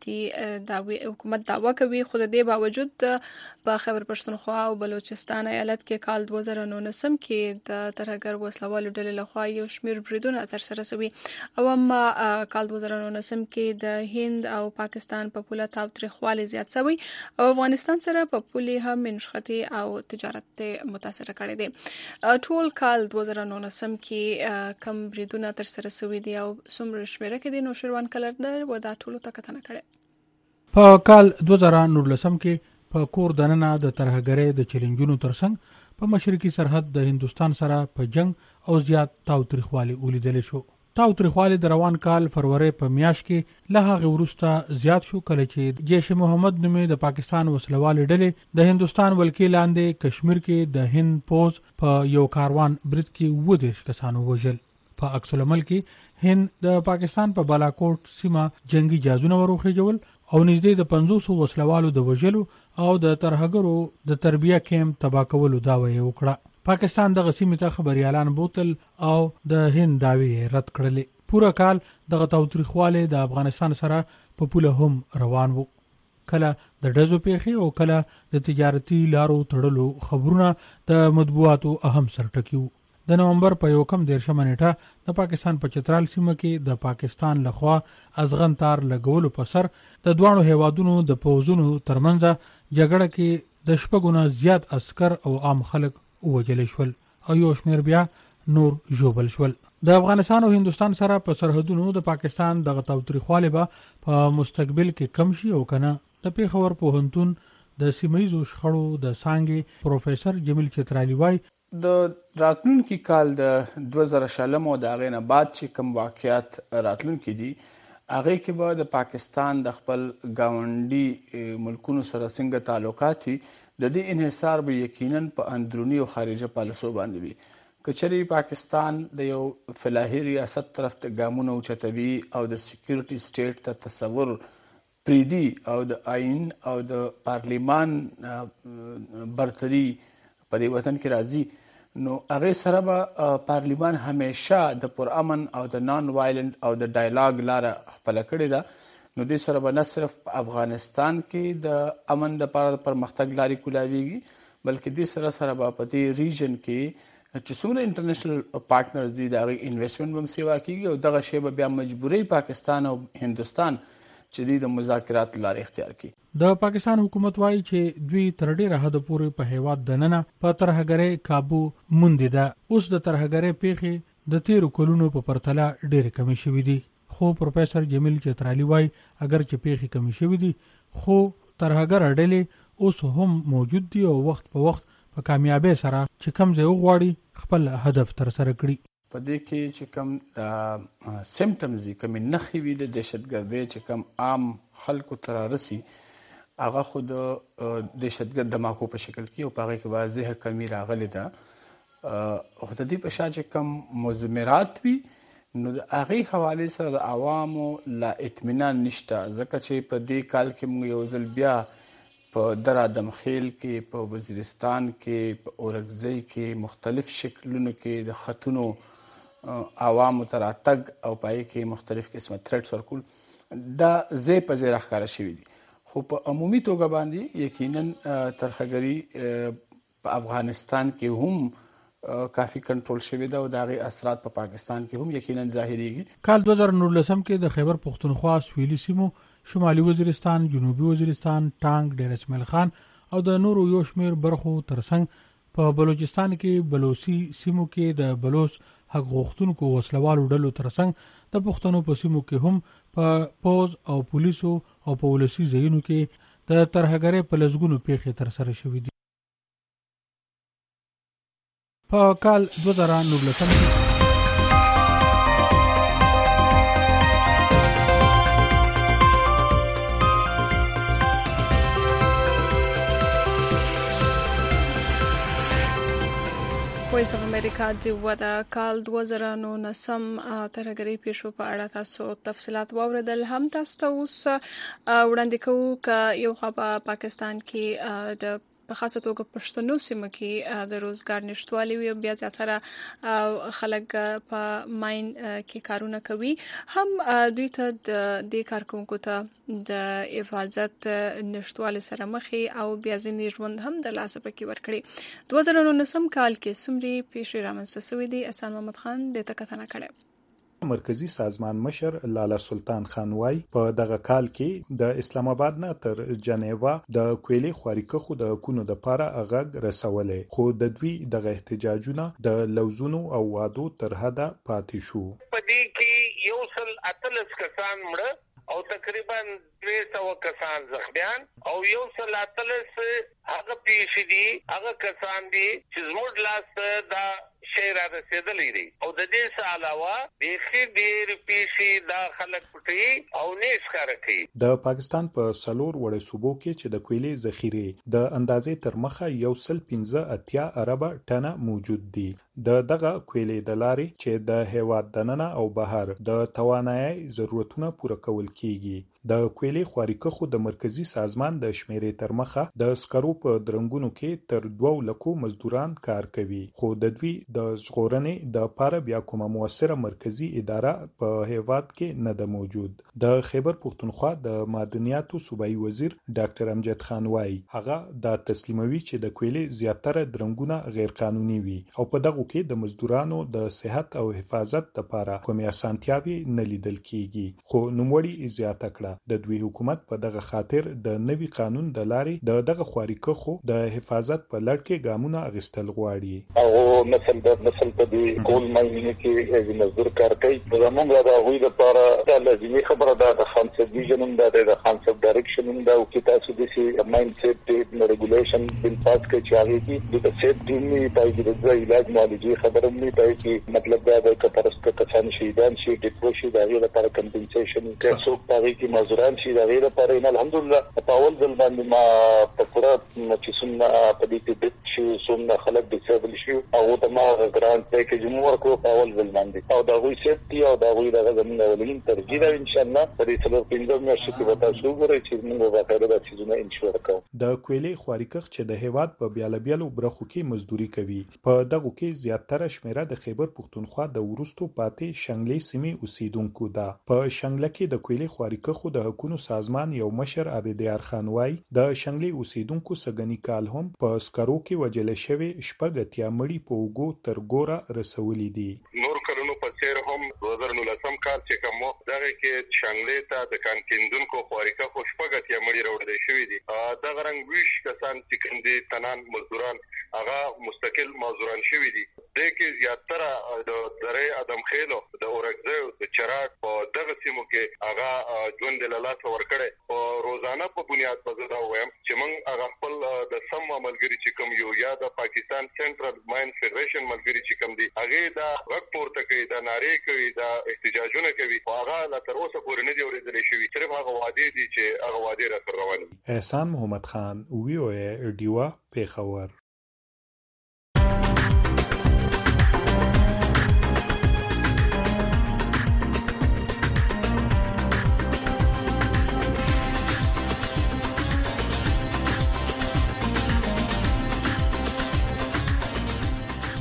حکومت دعوا کوي، خو د دې باوجود په خیبر پښتونخوا او بلوچستان ایالت کې کال 2019 کې د ترهګر وسلوالو ډلې لخوا یو شمېر بریدونه ترسره شوي او اما کال 2019 کې د هند او پاکستان په پوله تاوتریخوالی زیات شوی او افغانستان سره په پولي هم منشختی او تجارت متاثر کړي دي. ټول کال 2019 کې کم بریدونه ترسره شوي دي او څومره شمیره کې دي نو شروان کلر در و دا ټولو ته کتنه کړي. په کال 2019 کې په کور دننه د ترهګرۍ د چیلنجونو ترڅنګ په مشرقي سرحد د هندستان سره په جنگ او زیات تاوتریخوالی ولیدل شو. تاوتریخوالی د روان کال فروری په میاشت کې له هغه وروسته زیات شو کله چې جیش محمد نومي د پاکستان وسلوال ډلې د هندستان ولکې لاندې کشمیر کې د هند پوز په یو کاروان برید کې 20 کسانو وژل. په عکس العمل کې هند د پاکستان په بالاکوټ سیمه جنگي جازونه وروخیجول او نږدې د 500 وسلوالو د وژلو او د ترهګرو د تربیه کیمپ تباه کولو داوی وکړه. پاکستان د غسیمه ته خبريالان بوتل او د هند داوی رد کړلې. پورا کال د تاوتریخواله د افغانستان سره په پوله هم روان وو. کله د ډزو پیخي او کله د تجارتي لارو تړلو خبرونه د مطبوعاتو اهم سرټکیو. د نومبر په 1 نیټه د پاکستان په چترال سیمه کې د پاکستان لخوا ازغن تار لګولو په سر د دوانو هیوادونو د پوزونو ترمنځ جګړه کې د شپږونه زیات عسكر او عام خلک وجل شول او یو شمیر بیا نور جوبل شول. د افغانستان او هندستان سره په سرحدونو د پاکستان د تاوتریخواله په مستقبل کې کم شي او کنه. د پیښور پوهنتون د سیمایي شخړو د څانګې پروفیسور جمیل چترالی وای د راتلونکي کال د 2000 او د هغې نه بعد چې کوم واقعیات راتلونکي دي هغه کې به د پاکستان د خپل گاونډي ملکونو سره څنګه تعلقات وي د دې انحصار به یقینا په اندرونی او خارجه پالیسو باندې وي. کچري پاکستان د یو فلاحي ریاست طرف ته ګامونه اوچتوي او د سکیورټي سټیټ ته تصور پریدي او د آئین او د پارلیمان برتري په دې وطن کې راځي نو هغه سره به پارلیمان همیشه د پرامن او د نان وایلنت او د ډایلاګ لاره خپل کړی ده. نو دې سره به نه صرف افغانستان کې د امن د لپاره پرمختګ لاري کولاویږي بلکې دې سره به په دې ریجن کې چې څومره انټرنیشنل پارټنرز دي دا غي انویسټمنټ هم سیوا کیږي او دغه شی به بیا مجبوري پاکستان او هندستان چې د مذاکرات لارې اختیار کړي. د پاکستان حکومت وایي چې دوی تر ډیره حد پورې په هیواد دننه په ترهګرۍ کابو موندې ده. اوس د ترهګرۍ پیښې د 13 کلونو په پرتله ډېر کم شوې دي. خو پروفیسور جمیل چترالی وایي اگر چې پیښې کم شوې دي خو ترهګر اډلې اوس هم موجود دي او وخت په وخت په کامیابی سره چې کم ځای وغواړي خپل هدف تر سره کړي. په دې کې چې کوم سیمټمز دي کوم نښې وي د دهشتګردۍ چې کوم عام خلکو تر رسي هغه خود دهشتګرد دماکو په شکل کې او په هغه کې واضح کمی راغلی ده. خو د دې په شا چې کوم مزمرات وي نو د هغې حوالې سره د عوامو لا اطمینان نشته ځکه چې په دې کال کې موږ یو ځل بیا په در ادم خیل کې، په وزیرستان کې، په اورکزۍ کې، مختلف شکلونو کې د خطونو عوامو ته راتګ او پای کې مختلف قسمه تھریټس ورکول دا ځای په ځای راښکاره شوي دي. خو په عمومي توګه باندې یقینا ترهګري په افغانستان کې هم کافي کنټرول شوی ده او د هغې اثرات په پاکستان کې هم یقینا ظاهریږي. کال 2019 کې د خیبر پختونخوا سویلي سیمو، شمالي وزیرستان، جنوبي وزیرستان، ټانک، ډیر اسماعیل خان او د نورو یو شمیر برخو ترڅنګ په بلوچستان کې بلوچي سیمو کې د بلوچ حق غوښتونکو وسلوالو ډلو ترڅنګ د پښتنو په سیمو کې هم په پوز او پولیسو او په ولسي ځایونو کې د ترهګرۍ په لسګونو پیښې ترسره شوې دي. په کال 2019 کې وایس اف امریکا د کال 2019 ترهګرۍ پیښو په اړه تاسو تفصيلات واوریدل. هم تاسو ته اوس وړاندې کوو ک یو خو په پاکستان کې د په خاصه توګه پښتنو سیمه کې د روزګار نشټوالي وي، بیا زیاتره خلک په ماین کې کارونه کوي. هم دوی ته د کارکونکو ته د حفاظت نشټوالي سره مخې او بیا ځینې ژوند هم د لاسه پکې ورکړي. 2019 کال کې څومره پیښې رامنځته شوې دي، احسان محمد خان د تکتنه کړي. مرکزی سازمان مشر لالا سلطان خان وای په دغه کال کې د اسلام آباد نه تر جنیوا د کویلي خواریکخو د کونو د پاره اغاګ رسولې، خو د دوی دغه احتجاجونه د لوزونو او وادو تر حده پاتې شو. په دې کې یو سل اتلس کسان مړه او تقریبا 300 کسان زخمیان او یو سل اتلس هغه پیښې دي، هغه کسان دي چې زموږ لاس دا شهر رسیدلې دي او د دې څخه علاوه د خېډیر پیښې دا خلک پټي او نېش کار کوي. د پاکستان په سلور وړ صوبو کې چې د کویلي ذخیره د اندازې تر مخه 115 اربه ټنه موجود دي. دغه کویلي د لارې چې د هیواد دننه او بهر د توانایي ضرورتونه پوره کول کیږي. د کویلي خواریکخو د مرکزی سازمان د شمیرې تر مخه د سکرو په درنګونو کې تر 2 لکو مزدوران کار کوي، خو د دوی د ژغورنې د پاره بیا کومه موثره مرکزی اداره په هیواد کې نه ده موجود. د خیبر پختونخوا د معدنیاتو صوبایي وزیر ډاکټر امجد خان وای هغه د تسلیموي چې د کویلي زیاتره درنګونه غیر قانوني وي او په دغه کې د مزدورانو د صحت او حفاظت لپاره کومې اسانتیاوي نه لیدل کیږي. خو نوموړي زیاته کړه د دوی حکومت په دغه خاطر د نوي قانون د لارې دغه خواریکخو د حفاظت په لړ کې ګامونه اخیستل غواړي. او نسل په دې کول ماینینګ کې د مزدور کار کوي. زموږ د هغوی لپاره د لازمي خبره ده د خانسب ډیویژن د خانسب ډایرکشن د او کې تاسو د سي ماین سیفټي ریګولیشن بل پاس کې چاري کې د سیفټي نه پای د علاج معالجې خبره نه پای کې مطلب دا د کپرست کسان شهیدان شي د پروشي د غیر لپاره کمپنسیشن کې څوک پای کې مزدوران شي د غیر لپاره نه الحمدلله په اول ځل باندې ما په پوره چې څومره په دې کې د شي څومره خلک ډیسیبل شي او د ما ګرانټ پیکیج مو ورکو په اول ځل باندې او د غوي سیفټي او د غوي د زمين ولین ترجیح ده ان شاء الله په دې څلور پنځه میاشتې کې وتا شو غوړي چې موږ به غیر د چیزونه انشور کوو. د کویلي خواریکخ چې د هیواد په بیلابیلو برخو کې مزدوري کوي په دغه کې زیاتره شمیره د خیبر پختونخوا د ورستو پاتې شنګلې سیمې اوسیدونکو ده. په شنګله کې د کویلي خواریکخو د حکومت سازمان یو مشر عبدیار خان وای د شنګلې اوسیدونکو سګنی کال هم په سکرو کې وجل شوی شپږ مړي په وګو تر ګوره رسولې دي. نور کلونو په څیر هم 2019 کال چې کوم دغه کې شنګلې ته د کانکیندونکو خواریکخو شپږ مړي راوړل شوی دي. دغه رنګ ویش کسان چې کوم دي تنان مزدوران هغه مستقل مزدوران شوی دي. د کې زیاتره د درې ادم خېلو د اورکزو د چراغ په دغه سیمو کې هغه ژوند له لاسه ورکړي او روزانه په بنیاد په زړه وایم چې موږ هغه خپل د سم عملګری چې کوم یو یا د پاکستان سنټرل ماین فدریشن ملګری چې کوم دي هغه دا غږ پورته کوي، دا نارې کوي، دا احتجاجونه کوي او هغه لا تر اوسه پورې نه دی اورېدل شوی. صرف هغه وعده دي چې هغه وعده را روان دي. احسان محمد خان وی او ډیوا پیښور.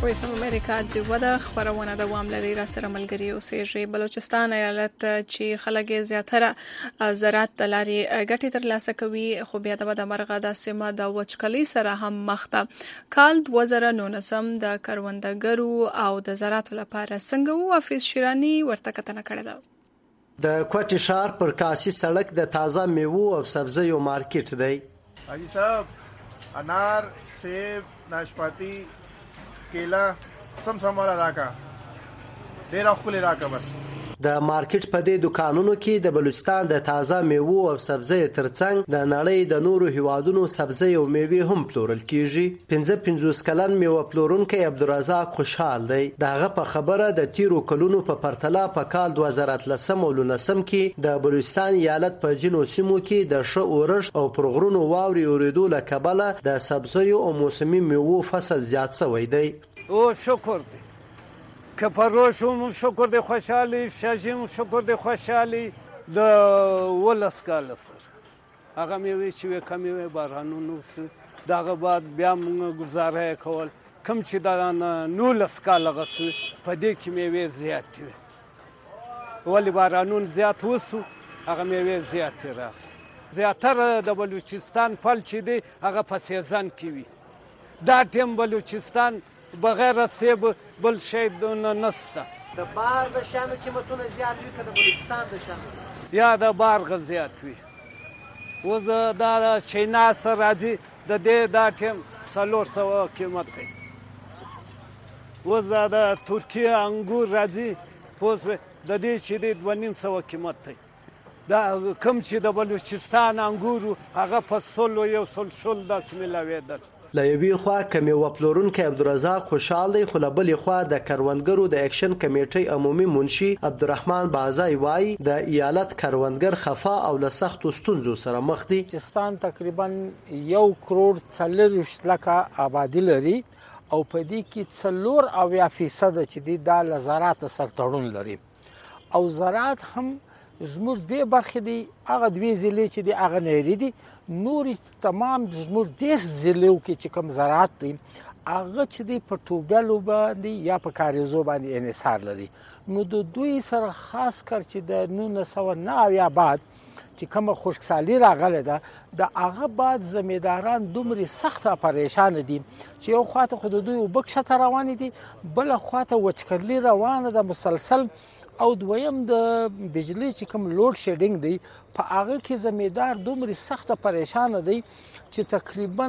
وایس اف امریکا د خبرونه دوام لري را سره ملګری اوسېږي. بلوچستان ایالت چې خلک زیاتره زراعت د لارې ګټې ترلاسه کوي خو بیا د مرغه د سیمه د وچکلۍ سره هم مخ ده. کال 2019 د کروندګرو او د زراعت لپاره څنګه وو؟ حافظ شیرانی ورته کتنه کړې ده. د کوټي شهر پر کاسي سړک د تازه میوو او سبزیو مارکیټ دی. حاجی صاحب انار، سیب، ناشپاتی، کیلا سم والا راکا ډیر خپل راکا. بس د مارکیټ په دې دکانونو کې د بلوچستان د تازه میوو او سبزیو ترڅنګ د نړۍ د نورو هیوادونو سبزی او میوې هم پلورل کیږي. 55 کلن میوه پلورونکی عبدالرزاق خوشحال دی. دغه په خبره د تیرو کلونو په پرتله په کال 2013 او 2019 کې د بلوچستان ایالت په جنو سیمو کې د ښه اورښت او پر غرونو واورې اورېدو له کبله د سبزیو او موسمي میوو فصل زیات شوی دی. او شکر دی که پروشم شکر دی خوشحالی، شاجیم شکر دی خوشحالی د ولس کال سره هغه میوې چې وې کمې وې بارانونو سره دغه بعد بیا موږ ګزاره کول کوم چې د 19 کال هغه سو په دې کې میوې زیات وې ولې بارانون زیات وسو هغه میوې زیات راغلي. زیاتره د بلوچستان پل چې دی هغه په سیزن کې وي. دا ټیم بلوچستان بغیر سیب بل شی نسته. د بار د شانو قیمتونه زیات وي که د بلوچستان د شانو؟ یا د بارغه زیات وي. اوس دا چینا سره راځي د دې دا ټیم 400 قیمت دی. اوس د ترکیه انګور راځي پوس د دې چې دی 250 قیمت دی. دا کوم چې د بلوچستان انګورو هغه په 100 یو 100 داسې ملاوېدل. له یوې خوا که میوه پلورونکی عبدالرزاق خوشحال دی خو له بلې خوا د کروندګرو د اکشن کمیټۍ عمومي منشي عبدالرحمن بازای وایي د ایالت کروندګر خفا او له سختو ستونزو سره مخ دي. بلوچستان تقریبا 1 کروڑ 40 لکه آبادي لري او په دې کې 40% چې دی دا له زراعت سره تړون لري او زراعت هم زموږ دوه برخې دي. هغه دوه ضلع چې دی هغه نهري دي، نور تمام زموږ 10 ضلعو کې چې کوم زراعت دی هغه چې دی په ټوبلو باندې یا په کاریزو باندې انحصار لري. نو د دوی سره خاص کر چې د 1990 بعد چې کومه خشکسالي راغله ده د هغه بعد زمینداران دومره سخت پریشان دي چې یو خواته خو د دوی وبکشته روان دي، بل خواته وچکرلی روانه ده مسلسل، او دویم د بجلی چې کوم لوډ شیډینګ دی په هغه کې زمیندار دومره سخت پریشان دی چې تقریبا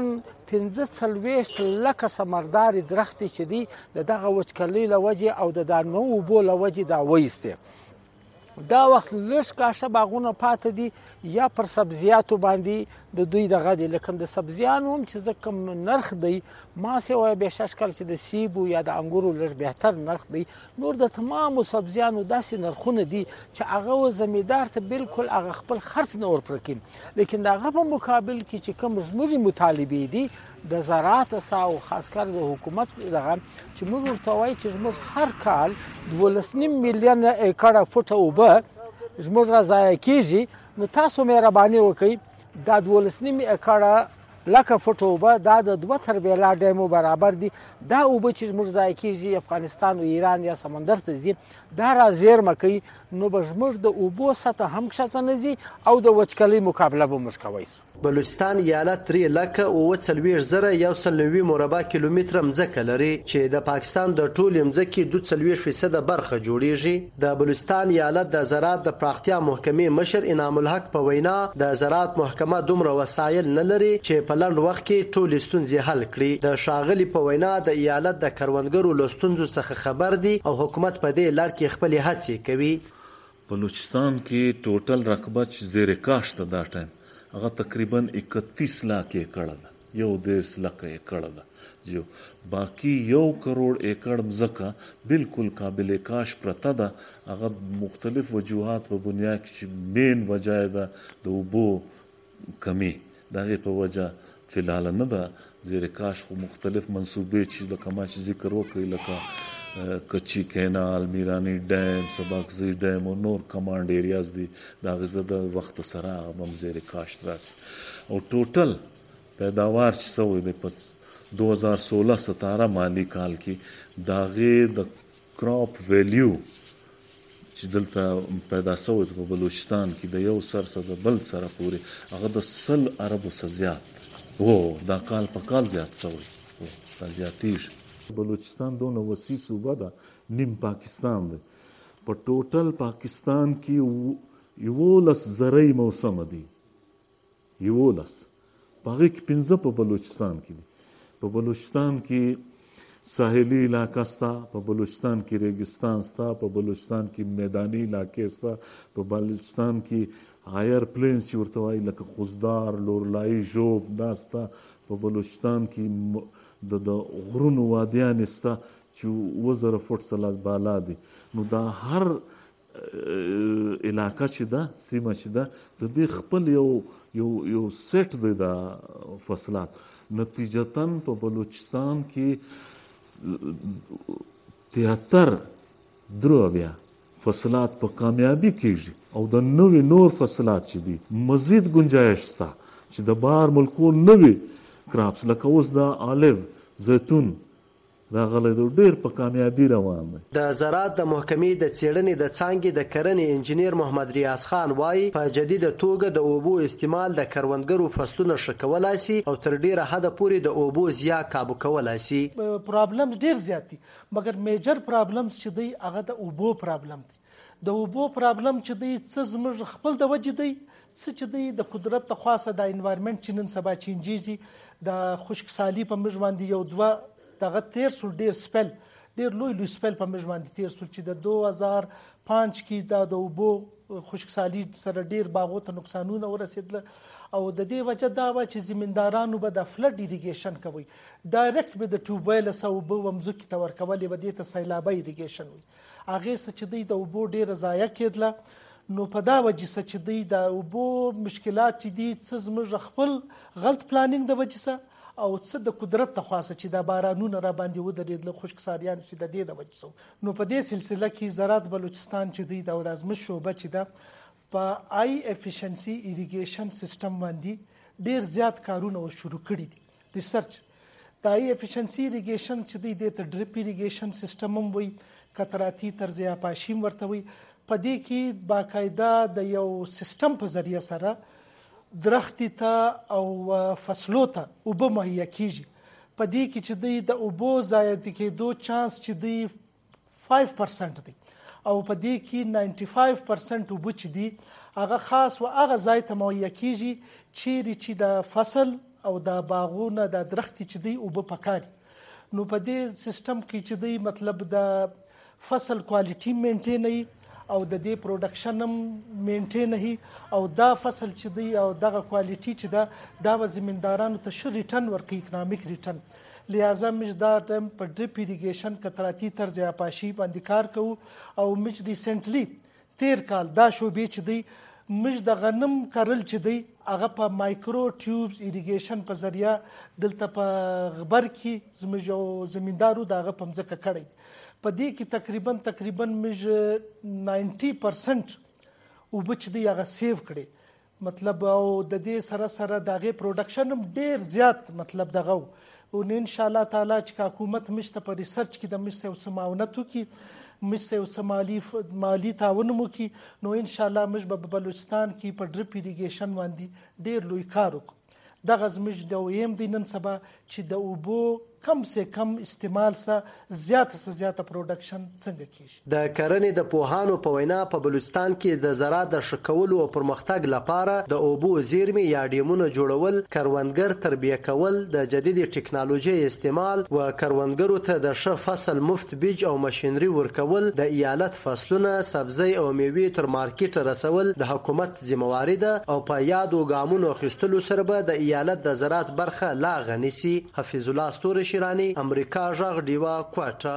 45 لکه سمردار درختې چې دی د دغه وچکلۍ له وجې او د نو اوبو له وجې دا وایستې. دا وخت لږ کاشه باغونه پاتې دي یا پر سبزیاتو باندې د دوی دغه دی، لیکن د سبزیانو هم چې زه کوم نرخ دی ما سې وایه بېشش کال چې د سیبو یا د انګورو لږ بهتر نرخ دی. نور د تمامو سبزیانو داسې نرخونه دي چې هغه زمیندار ته بالکل هغه خپل خرڅ نه ورپرکي، لیکن د هغه په مقابل کې چې کوم زموږ مطالبې دي د زراعت او خاص کر د حکومت دغه چې موږ ورته وایي چې زموږ هر کال 12.5 میلیون ایکړه فوټه اوبه زموږ ضایع کیږي. نو تاسو مهرباني وکړئ دا 12.5 ایکړه لکه فوټه اوبه دا د 2 تربیلا ډیمو برابر دي. دا اوبه چې زموږ ضایع کیږي افغانستان او ایران یا سمندر ته ځي دا را زیرمه کوي، نو به زموږ د اوبو سطح هم کښته نه ځي او د وچکلۍ مقابله به موږ کوی سو. بلوچستان ایالت 3 لکه 39,190 مربع کیلومتر مځکه لري چې د پاکستان د ټول مځکې 42% برخه جوړیږي. د بلوچستان ایالت د زراعت د پراختیا محکمې مشر انعام الحق په وینا د زراعت محکمه دومره وسایل نه لري چې په لنډ وخت کې ټول ستونزې حل کړي. د ښاغلي په وینا د ایالت د کروندګرو له ستونزو څخه خبر دي او حکومت په دې لړ کې خپل هڅې کوي. بلوچستان کې ټوټل رقبه چې زیر کاشت دا ټایم هغه تقریبا 31 लाख एकड़ ده، 1.5 लाख एकड़ ده जो باقی 1 करोड़ एकड़ مځکه بالکل قابل کاش پرته ده. هغه مختلف وجوهات په بنیاد کې مین وجه ده د اوبو کمی دغه په وجه فلحال نه ده زیر کاش. خو مختلف منصوبې چې د کما چې ذکر وکړي لکه کچی کینال، میرانی ډیم، سباکزی ډیم او نور کمانډ ایریاز دي دا غزه د وخت سره هم زیر کاش راځي او ټوټل پیداوار چې سوی د 2016-17 مالی کال کې داغه د کراپ ویلیو چې دلته پیدا شوی په بلوچستان کې د یو سر سره بل سره پورې هغه د 100 اربو زیات وو. دا کال په کال زیات شوی دا زیاتیږي. بلوچستان دونه وسیع صوبه ده، نیم پاکستان دی. په ټوټل پاکستان کې 11 زرعي موسم دي، 11 پاغه کې 15 په بلوچستان کې دي. په بلوچستان کې ساحلی علاقہ ستا، په بلوچستان کې ریګستان ستا، په بلوچستان کې میدانی علاقې ستا، په بلوچستان کې هایر پلینز چې ورته وایي لکه خوزدار، لورلایي، ژوب دا ستا، په بلوچستان کې د غرونو وادیانې ستا چې 1000 فوټ څخه بالا دي. نو دا هر علاقه چې ده، سیمه چې ده، د دې خپل یو سیټ دی د فصلات. نتیجتاً په بلوچستان کې 73 فصلات په کامیابی کېږي او د نوې نور فصلات چې دي مزید گنجائش شته چې د بهر ملکو نوې کراپس لکه اوس د آلیو، زیتون راغلی دی ډېر په کامیابی روان دی. د زراعت د محکمې د څېړنې د څانګې د کرنې انجینیر محمد ریاض خان وایي په جدیده توګه د اوبو استعمال د کروندګرو فصلونه ښه کولی سي او تر ډېره حده پورې د اوبو ضیا کابو کولی سي. پرابلمز ډېر زیات دي، مګر میجر پرابلمز چې دی هغه د اوبو پرابلم دی. د اوبو پرابلم چې دی څه زموږ خپل د وجې دی، څه چې دی د قدرت د خوا څخه د انوایرمنټ چې نن سبا چینجیږي، د خشکسالي په موږ باندې یو دوه دغه تیر سول ډیر سپل، ډیر لوی سپل په موږ باندې تیر سول چې د 2005 کې د اوبو خشکسالي سره ډیر باغو ته نقصانونه ورسېدل او د دې وجه دا و چې زمیندارانو به د فلډ ایریګیشن کوي، ډایرکټ به د ټیوبویل سره اوبه ومځکې ته ورکولې، به دې ته سیلابه ایریګیشن وي. هغې څه چې دی د اوبو ډیره ضایع کېدله. نو په دا وجه څه چې دی د اوبو مشکلات چې دي څه زموږ خپل غلط پلانینګ د وجې څه او څه د قدرت د خوا څخه چې د بارانونه را باندې ودرېدل، خشکسالیان چې د دې د وجې څه. نو په دې سلسله کې زراعت بلوچستان چې دی د ازمویښت شعبه چې ده په آی افیشنسي ایریګیشن سیستم باندې ډیر زیات کارونه شروع کړي دي. ریسرچ د آی افیشنسي ایریګیشن چې دی د ډریپ ایریګیشن سیستم هم وي، قطراتی طرز آپاشیم ورته وي. په دې کې باقاعده د یو سیستم په ذریعه سره درختی ته او فصلو ته اوبه مهیا کیږي. په دې کې چې دی د اوبو ضایع کېدو چانس چې دی 5% دی او په دې کې 95% اوبه چې دی هغه خاص و هغه ځای ته مهیا کیږي چیرې چې د فصل او د باغونو د درختی چې دی اوبه پکاري. نو په دې سیستم کې چې دی مطلب د فصل کوالټي مینټین او د دې پروډکشن هم مینټین هي او دا فصل چې دی او دغه کوالټي چې دا و زمیندارانو ته ښه ریټرن ورکوي، اکنامیک ریټرن. لہذا موږ دا ټایم په ډریپ ایریګیشن قطراتی طرز آپاشي باندې کار کوو او موږ ریسنټلی تیر کال دا شعبې چې دی موږ د غنم کرل چې دی هغه په مایکرو ټیوبز ایریګیشن په ذریعه دلته په غبر کې زموږ یو زمیندارو د هغه په مځکه کړی. په دې کې تقریبا موږ 90% اوبه چې دی هغه سیو کړي، مطلب او د دې سره سره د هغې پروډکشن هم ډیر زیات مطلب دغه او ان شاء الله تعالی چې حکومت مشته په ریسرچ کې د مشته او سماونت وکړي، مشته او مالی تعاون وکړي، نو ان شاء الله موږ په بلوچستان کې په ډریپ ایریګیشن باندې ډیر لوی کار وکړو. دغه زموږ د ویم دی نن سبا چې د اوبو کم سے کم استعمال سره زیاته پروډکشن څنګه کیږي. د کرنې د پوهانو په وینا په بلوچستان کې د زراعت د ښه کولو او پرمختګ لپاره د اوبو زیرمې یا ډیمونو جوړول، کروندګر تربیه کول، د جدید ټکنالوژي استعمال و کروندګرو ته د ښه فصل مفت بیج او ماشینري ورکول، د ایالت فصلونه، سبزی او میوې تر مارکیټ رسول د حکومت ذمہواری ده او په یادو ګامونو اخیستلو سره به د ایالت د زراعت برخه لا غني سي. حفیظ الله استور شیرانی، امریکا غږ، ډیوا کوټه.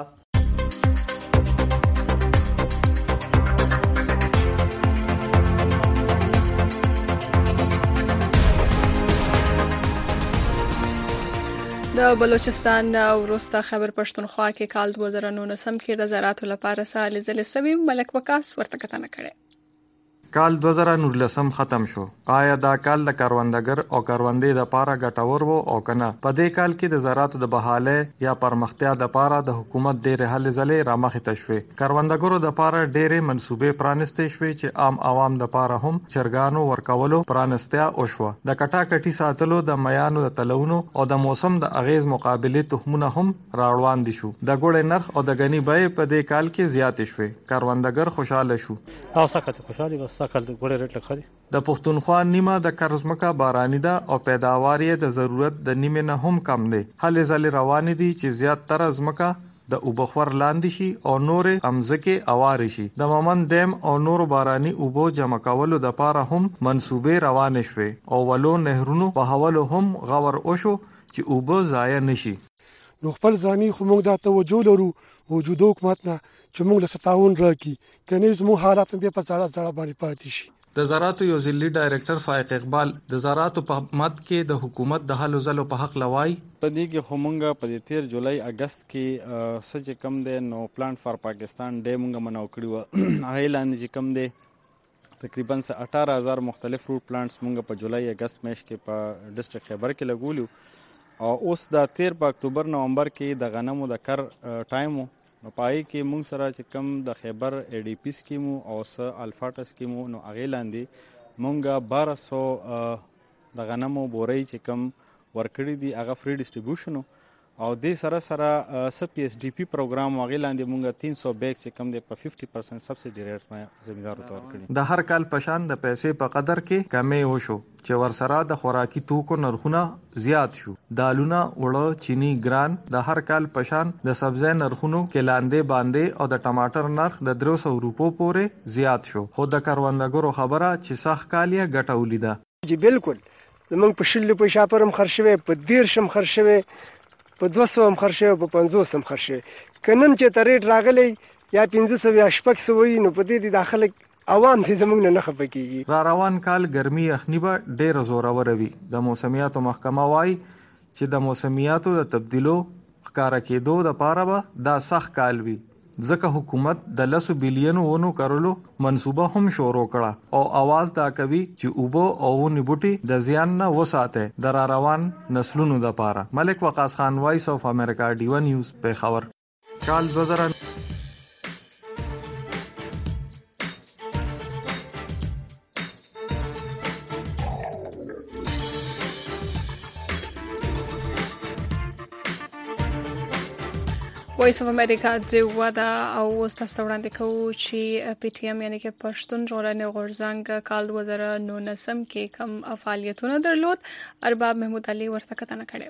د بلوچستان وروسته خیبر پښتونخوا کې کال 2019 کې د زراعت لپاره سالي زلي سوي ملک وکاس ورته کتنه کړې. کال 2019 ختم شو. آیا دا کال د کروندګر او کروندې د پاره ګټور وو او کنه؟ په دې کال کې د زراعت د بحاله یا پرمختیا د پاره د حکومت ډېر هلې ځلې رامخې تشوي. کروندګرو د پاره ډېرې منسوبې پرانستې شوې چې عام عوام د پاره هم چرګانو ورکولو پرانستیا او شو. د کټا کټي ساتلو د میانو د تلونو او د موسم د اغیز مقابله تخمونه هم راوړاند دي شو. د ګوړې نرخ او د غنی بیه په دې کال کې زیات شوې. کروندګر خوشاله شو. او سکه خوشاله بس سکه ګوړې ریټ لخري. د پښتونخوا نیمه د قرضمکه باراني ده او پیداوار یې د ضرورت د نیمه نه هم کم دی. هلې ځلې روان دي چې زیات تر ازمکه د اوبخور لاندې شي او نورې امزکه اوار شي. د ممن ډیم او نور باراني اوبو جمع کولو د پاره هم منسوبې روان شوي او ولو نهرونو په حواله هم غور وشو چې اوبو ضایع نشي. نو خپل ځاني خو موږ د توجه لرو وجود حکومت نه چې موږ له ستاون راکې کني زمو حالات به په ځړه باندې پاتې شي. د زراعت یو ځلي ډایریکټر فائق اقبال د زراعت په مد کې د حکومت د حل زلو په حق لوای په دې کې همغه په 13 جولای اگست کې سچ کم دی نو پلانټ فار پاکستان ډے مونږ منو کړو. هغه لاندې چې کم دی تقریبا 18000 مختلف فروټ پلانټس مونږ په جولای اگست میاشت کې په ډسټریکټ خیبر کې لګولیو او اوس د 13 په اکتوبر نومبر کې د غنمو د کر ټایم نو پای کې مونږ سره چې کم د خیبر ای ډی پی سکیمو او س الفاټا سکیمو نو اغه لاندې مونږه 1200 د غنمو بوري چې کم ورکړی دي هغه فری ډیسټریبیوشن او د سره س پی اس ډی پی پروګرام اغه لاندې مونږه 300 بیگ چې کم دی په 50% سبسډي ریټ باندې زمیندارو ته ورکړي. د هر کال پشان د پیسې په قدر کې کمی وشو چې ورسره د خوراکي توکو نرخونه زیات شو. دالونه وړه چینی ګران د هر کال پشان د سبزی نرخونو کې لاندې باندې او د ټماټر نرخ د 300 روپو پورې زیات شو. خو د کروندګرو خبره چې سخت کال یې ګټولې ده. جی بالکل زمونږ په شل په شاپرم خرشوي په 10 خرشوي په 200 هم خرشه په 500 هم خرشه کنن چې تریټ راغلی یا 500 یا 600 وي نو په دې داخله عوام چې زمونږ نه خپکیږي. را روان کال ګرمي اخنی به ډېر زورور وي. د موسمیاتو محکمه وايي چې د موسمیاتو د تبدیلو ښکارا کېدو د پاره به دا سخت کال وي ځکه حکومت د 10 بلین ونو کارولو منصوبه هم شروع کړه او आवाज دا کوي چې اوبو او ونی بوټي د زیان نه وساته د را روان نسلونو د پاره. ملک وقاص خان وایس اف امریکا ډیو نیوز په خبر. کال 2000 وایس اف امریکا د ودا او تاسو وړاندې کوو چې پی ټی ایم یعنی کې پښتون ژغورنې غورځنګ کال 2019 کې کم فعالیتونه درلود. ارباب محمود علي ورته کتنه کړې.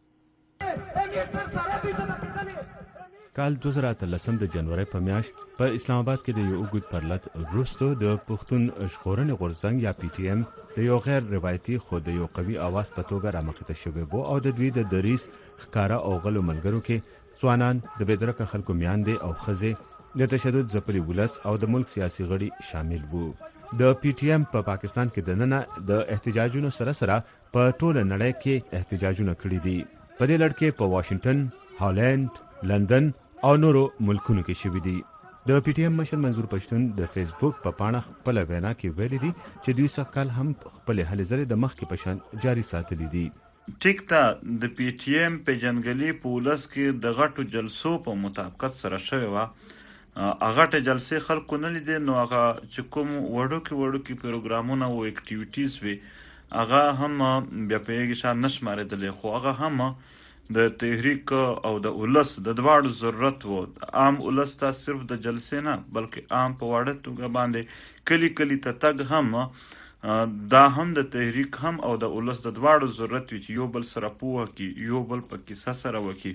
کال 2013 د جنوري په میاشت په اسلام آباد کې د یو اوږد پرلط وروسته د پښتون ژغورنې غورځنګ یا پی ټی ایم د یو غیر روایتي خو د یو قوي आवाज په توګه رامخته شوی وو او د دوی د دریس ښکارا او غلو ملګرو کې ځوانان د بېدرکه خلکو میاندې او ښځې د تشدد ځپلي ولس او د ملک سیاسي غړي شامل وو. د پی ټی ایم په پاکستان کې دننه د احتجاجونو سره په ټوله نړۍ کې احتجاجونه کړي دي. په دې لړ کې په واشنگټن، هالند، لندن او نورو ملکونو کې شوي دي. د پی ټی ایم مشر منظور پښتون د فیسبوک په پاڼه خپل وینا کې ویلي دي چې دوی سږ کال هم خپل هلې ځلې د مخکې په شان جاري ساتلي دي. ټیک تا د پی ټی ایم په جنګلي پولس کې د غټو جلسو په مطابقت سره شوی و. هغه جلسې خلکو نه لیدې نو هغه چې کوم وړوکی پروګرامونه او اکټیویټیز وي هغه هم بیا په یوه شان نشمارېدلې خو هغه هم د تحریک او د ولس د دواړو ضرورت وو. عام ولس ته صرف د جلسې نه بلکې عام په واړه توګه باندې کلی ته تګ هم دا هم د تحریک هم او د ولس د دواړو ضرورت وي چې یو بل سره پوهه کی یو بل په کیسه سره وکي.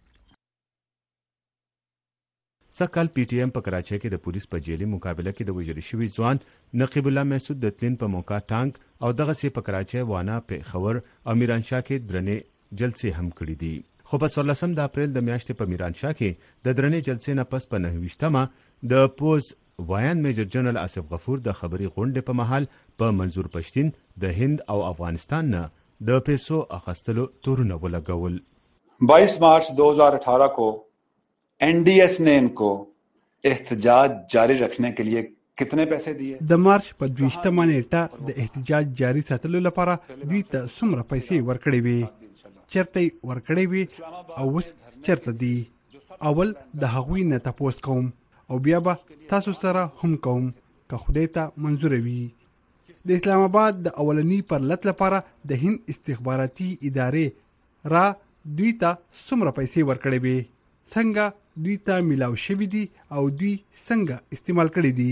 سکهال پی ټی ایم په کراچۍ کې د پولیس په جیلي مقابله کې د وژل شوي ځوان نقیب الله محسود د تلین په موقع ټانک او دغه سي په کراچۍ وانا په خبر او میرانشاه کې درنې جلسې هم کړې دي. خو په 16 د اپریل د میاشتې په میرانشاه کې د درنې جلسې نه پس په 29مه د پوز وایان میجر جنرال آصف غفور د خبري غونډې په محل په منظور پښتين د هند او افغانستان نه د پیسو اخستلو تورونه ولګول. 22 मार्च 2018 को एनडीएस ने इनको एहतजाज जारी रखने के लिए कितने पैसे दिए د مارچ په 22مه نیټه د احتجاج جاري ساتلو لپاره دوی ته څومره پیسې ورکړې وي چرته ورکړې وي او اوس چرته دي اول د هغوی نه تاسو کوم او بیا به تاسو سره هم کوم که خدای ته منظور وي د اسلام آباد د اولنی پرلط لپاره د هند استخباراتي ادارې را دوی ته څومره پیسې ورکړې وي څنګه دوی ته ملاو شوي دي او دوی څنګه استعمال کړي دي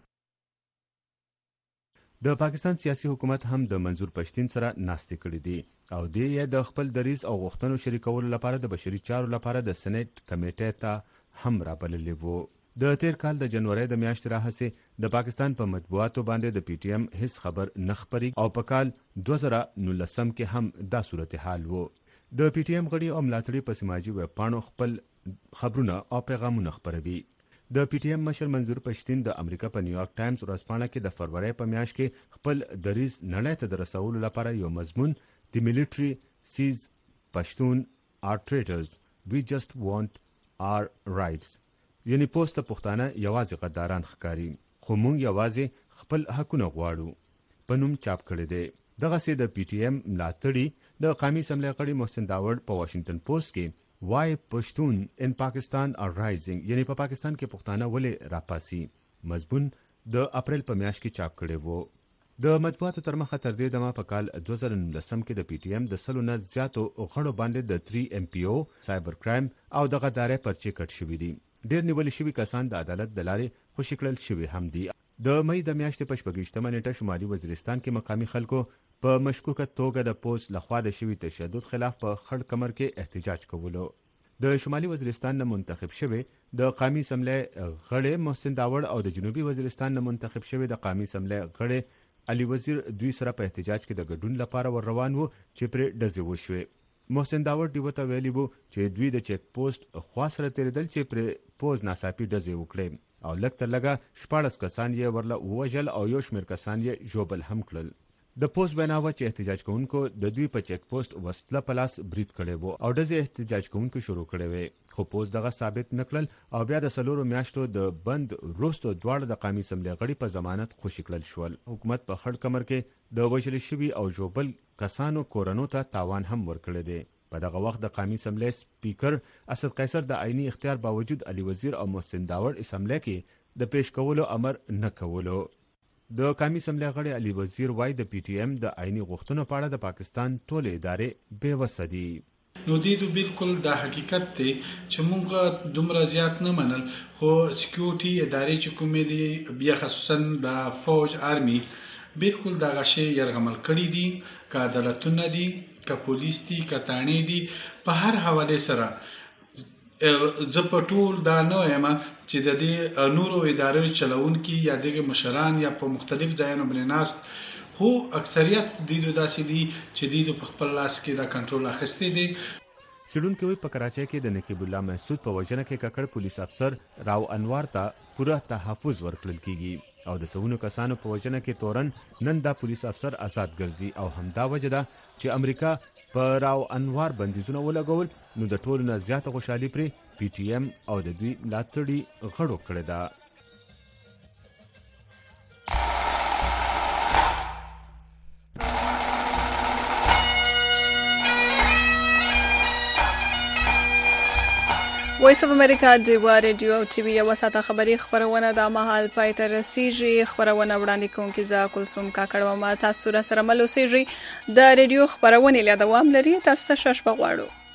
د پاکستان سیاسي حکومت هم د منظور پښتين سره ناستې کړې دي او د د خپل دریز او غوښتنو شریکولو لپاره د بشري چارو لپاره د سېنات کمیټې ته هم رابللې وو د تیر کال د جنوري د میاشتې راهیسې د پاکستان په مطبوعاتو باندې د پی ټی ایم هیڅ خبر نه خپري او په کال 2019 کې هم دا صورتحال وو د پی ټی ایم غړي او ملاتړي په سماجی ویب پاڼو خپل خبرونه او پیغامونه خپروي د پی ټی ایم مشر منظور پښتين د امریکا په نیویارک ټایمز ورځپاڼه کې د فروری په میاشت کې خپل دریز نړۍ ته د رسولو لپاره یو مضمون The military sees Pashtun are traitors. We just want our rights. یعنی پوسټ پښتانه یوازې غداران ښکاری خو موږ یوازې خپل حقونه غواړو په نوم چاپ کړی دی دغه سي د پی ټی ایم ملاتړي د قومي اسمبلی غړي محسن داوود په واشنگټن پوسټ کې Why Pashtun in Pakistan are rising یعنی په پاکستان کې پښتانه ولې راپاسي مضمون د اپریل په میاشت کې چاپ کړی وو د مطبوعاتو تر مخه تر دې دمه په کال 2019 کې د پی ټی ایم د سلونه زیاتو غړو باندې د 3 ایم پی او سایبر کرایم او د غدارۍ پرچې کټ شوې دي ډېر نیول شوي کسان د عدالت د لارې خوشي کړل شوي هم دي د مې د میاشتې په 28مه نیټه شمالي وزیرستان کې مقامي خلکو په مشکوکه توګه د پولیس لخوا د شوي تشدد خلاف په خړ کمر کې احتجاج کولو د شمالي وزیرستان نه منتخب شوی د قومي اسمبلی غړي محسن داوود او د جنوبي وزیرستان نه منتخب شوی د قومي اسمبلی غړي علي وزیر دوی سره په احتجاج کې د ګډون لپاره ور روان وو چې پر ډزې وشوي محسن داوود دی وته ویلي وو چې دوی د چیک پوسټ خوا سره تیرېدل چې پر پوز ناڅاپي ډزې وکړي او لږ تر لږه 14 کسان یې ورله ووژل او یو شمېر کسان یې ژوبل هم کړل د پوسټ بناوه چې احتجاج کوونکو د دوی په چیک پوسټ وسله پلاس برید کړي وو او ډزې احتجاج کوونکو شروع کړي وي خو پوسټ دغه ثابت نکړل او بیا د سلورو میاشتو د بند روستو دواړه د قومي اسمبلی غړي په ضمانت خوشي کړل شول حکومت په خړ کمر کې د وژل شوي او ژوبل کسانو کورونو ته تاوان هم ورکړی دی په دغه وخت د قومي اسمبلی سپیکر اسد قیصر د عیني اختیار باوجود علي وزیر او محسن داوود اسمبلی کې د پیش کولو امر نه کولو د قومي اسمبلی غړي علي وزیر وای د پی ټی ایم د عیني غوښتنو په اړه د پاکستان ټول ادارې بے وسه دي نو دې بالکل د حقیقت ته چې موږ دومره زیات نه منل خو سکیورټي ادارې چې کومې دي بیا خصوصا د فوج آرمي بالکل دا غشي يرغمل کړی دي که عدالتونه دي که پولیس دي که تانې دي په هر حواله سره زه په ټول دا نه یم چې د دې نورو ادارو چلونکي یا دغه مشران یا په مختلف ځایونو باندې ناست خو اکثریت د دې داسې دي چې د خپل لاس کې دا کنټرول اخیستی دي سیډونکو په کراچۍ کې د نقیب الله محسود په وجنه کې ککړ پولیس افسر راو انوار ته پوره تحفظ ورکړل کیږي او د سونو کسانو په وجنه کې تورن نن دا پولیس افسر آزاد ګرځي او همدا وجه ده چې امریکا په راو انوار بندیزونه ولګول نو د ټولو نه زیاته خوشحالي پرې پی ټی ایم او د دوی ملاتړي غړو کړې ده وایس اف امریکا دیوا ریډیو او ټي وي یو ساته خبري خبرونه د مهال پای ته رسیږي خبرونه وړاندې کوونکې ز کلثوم کاکړ ما تاسو سره ملو سیږي د ریډیو خبرونه له دوام لري تاسو شش بغواړو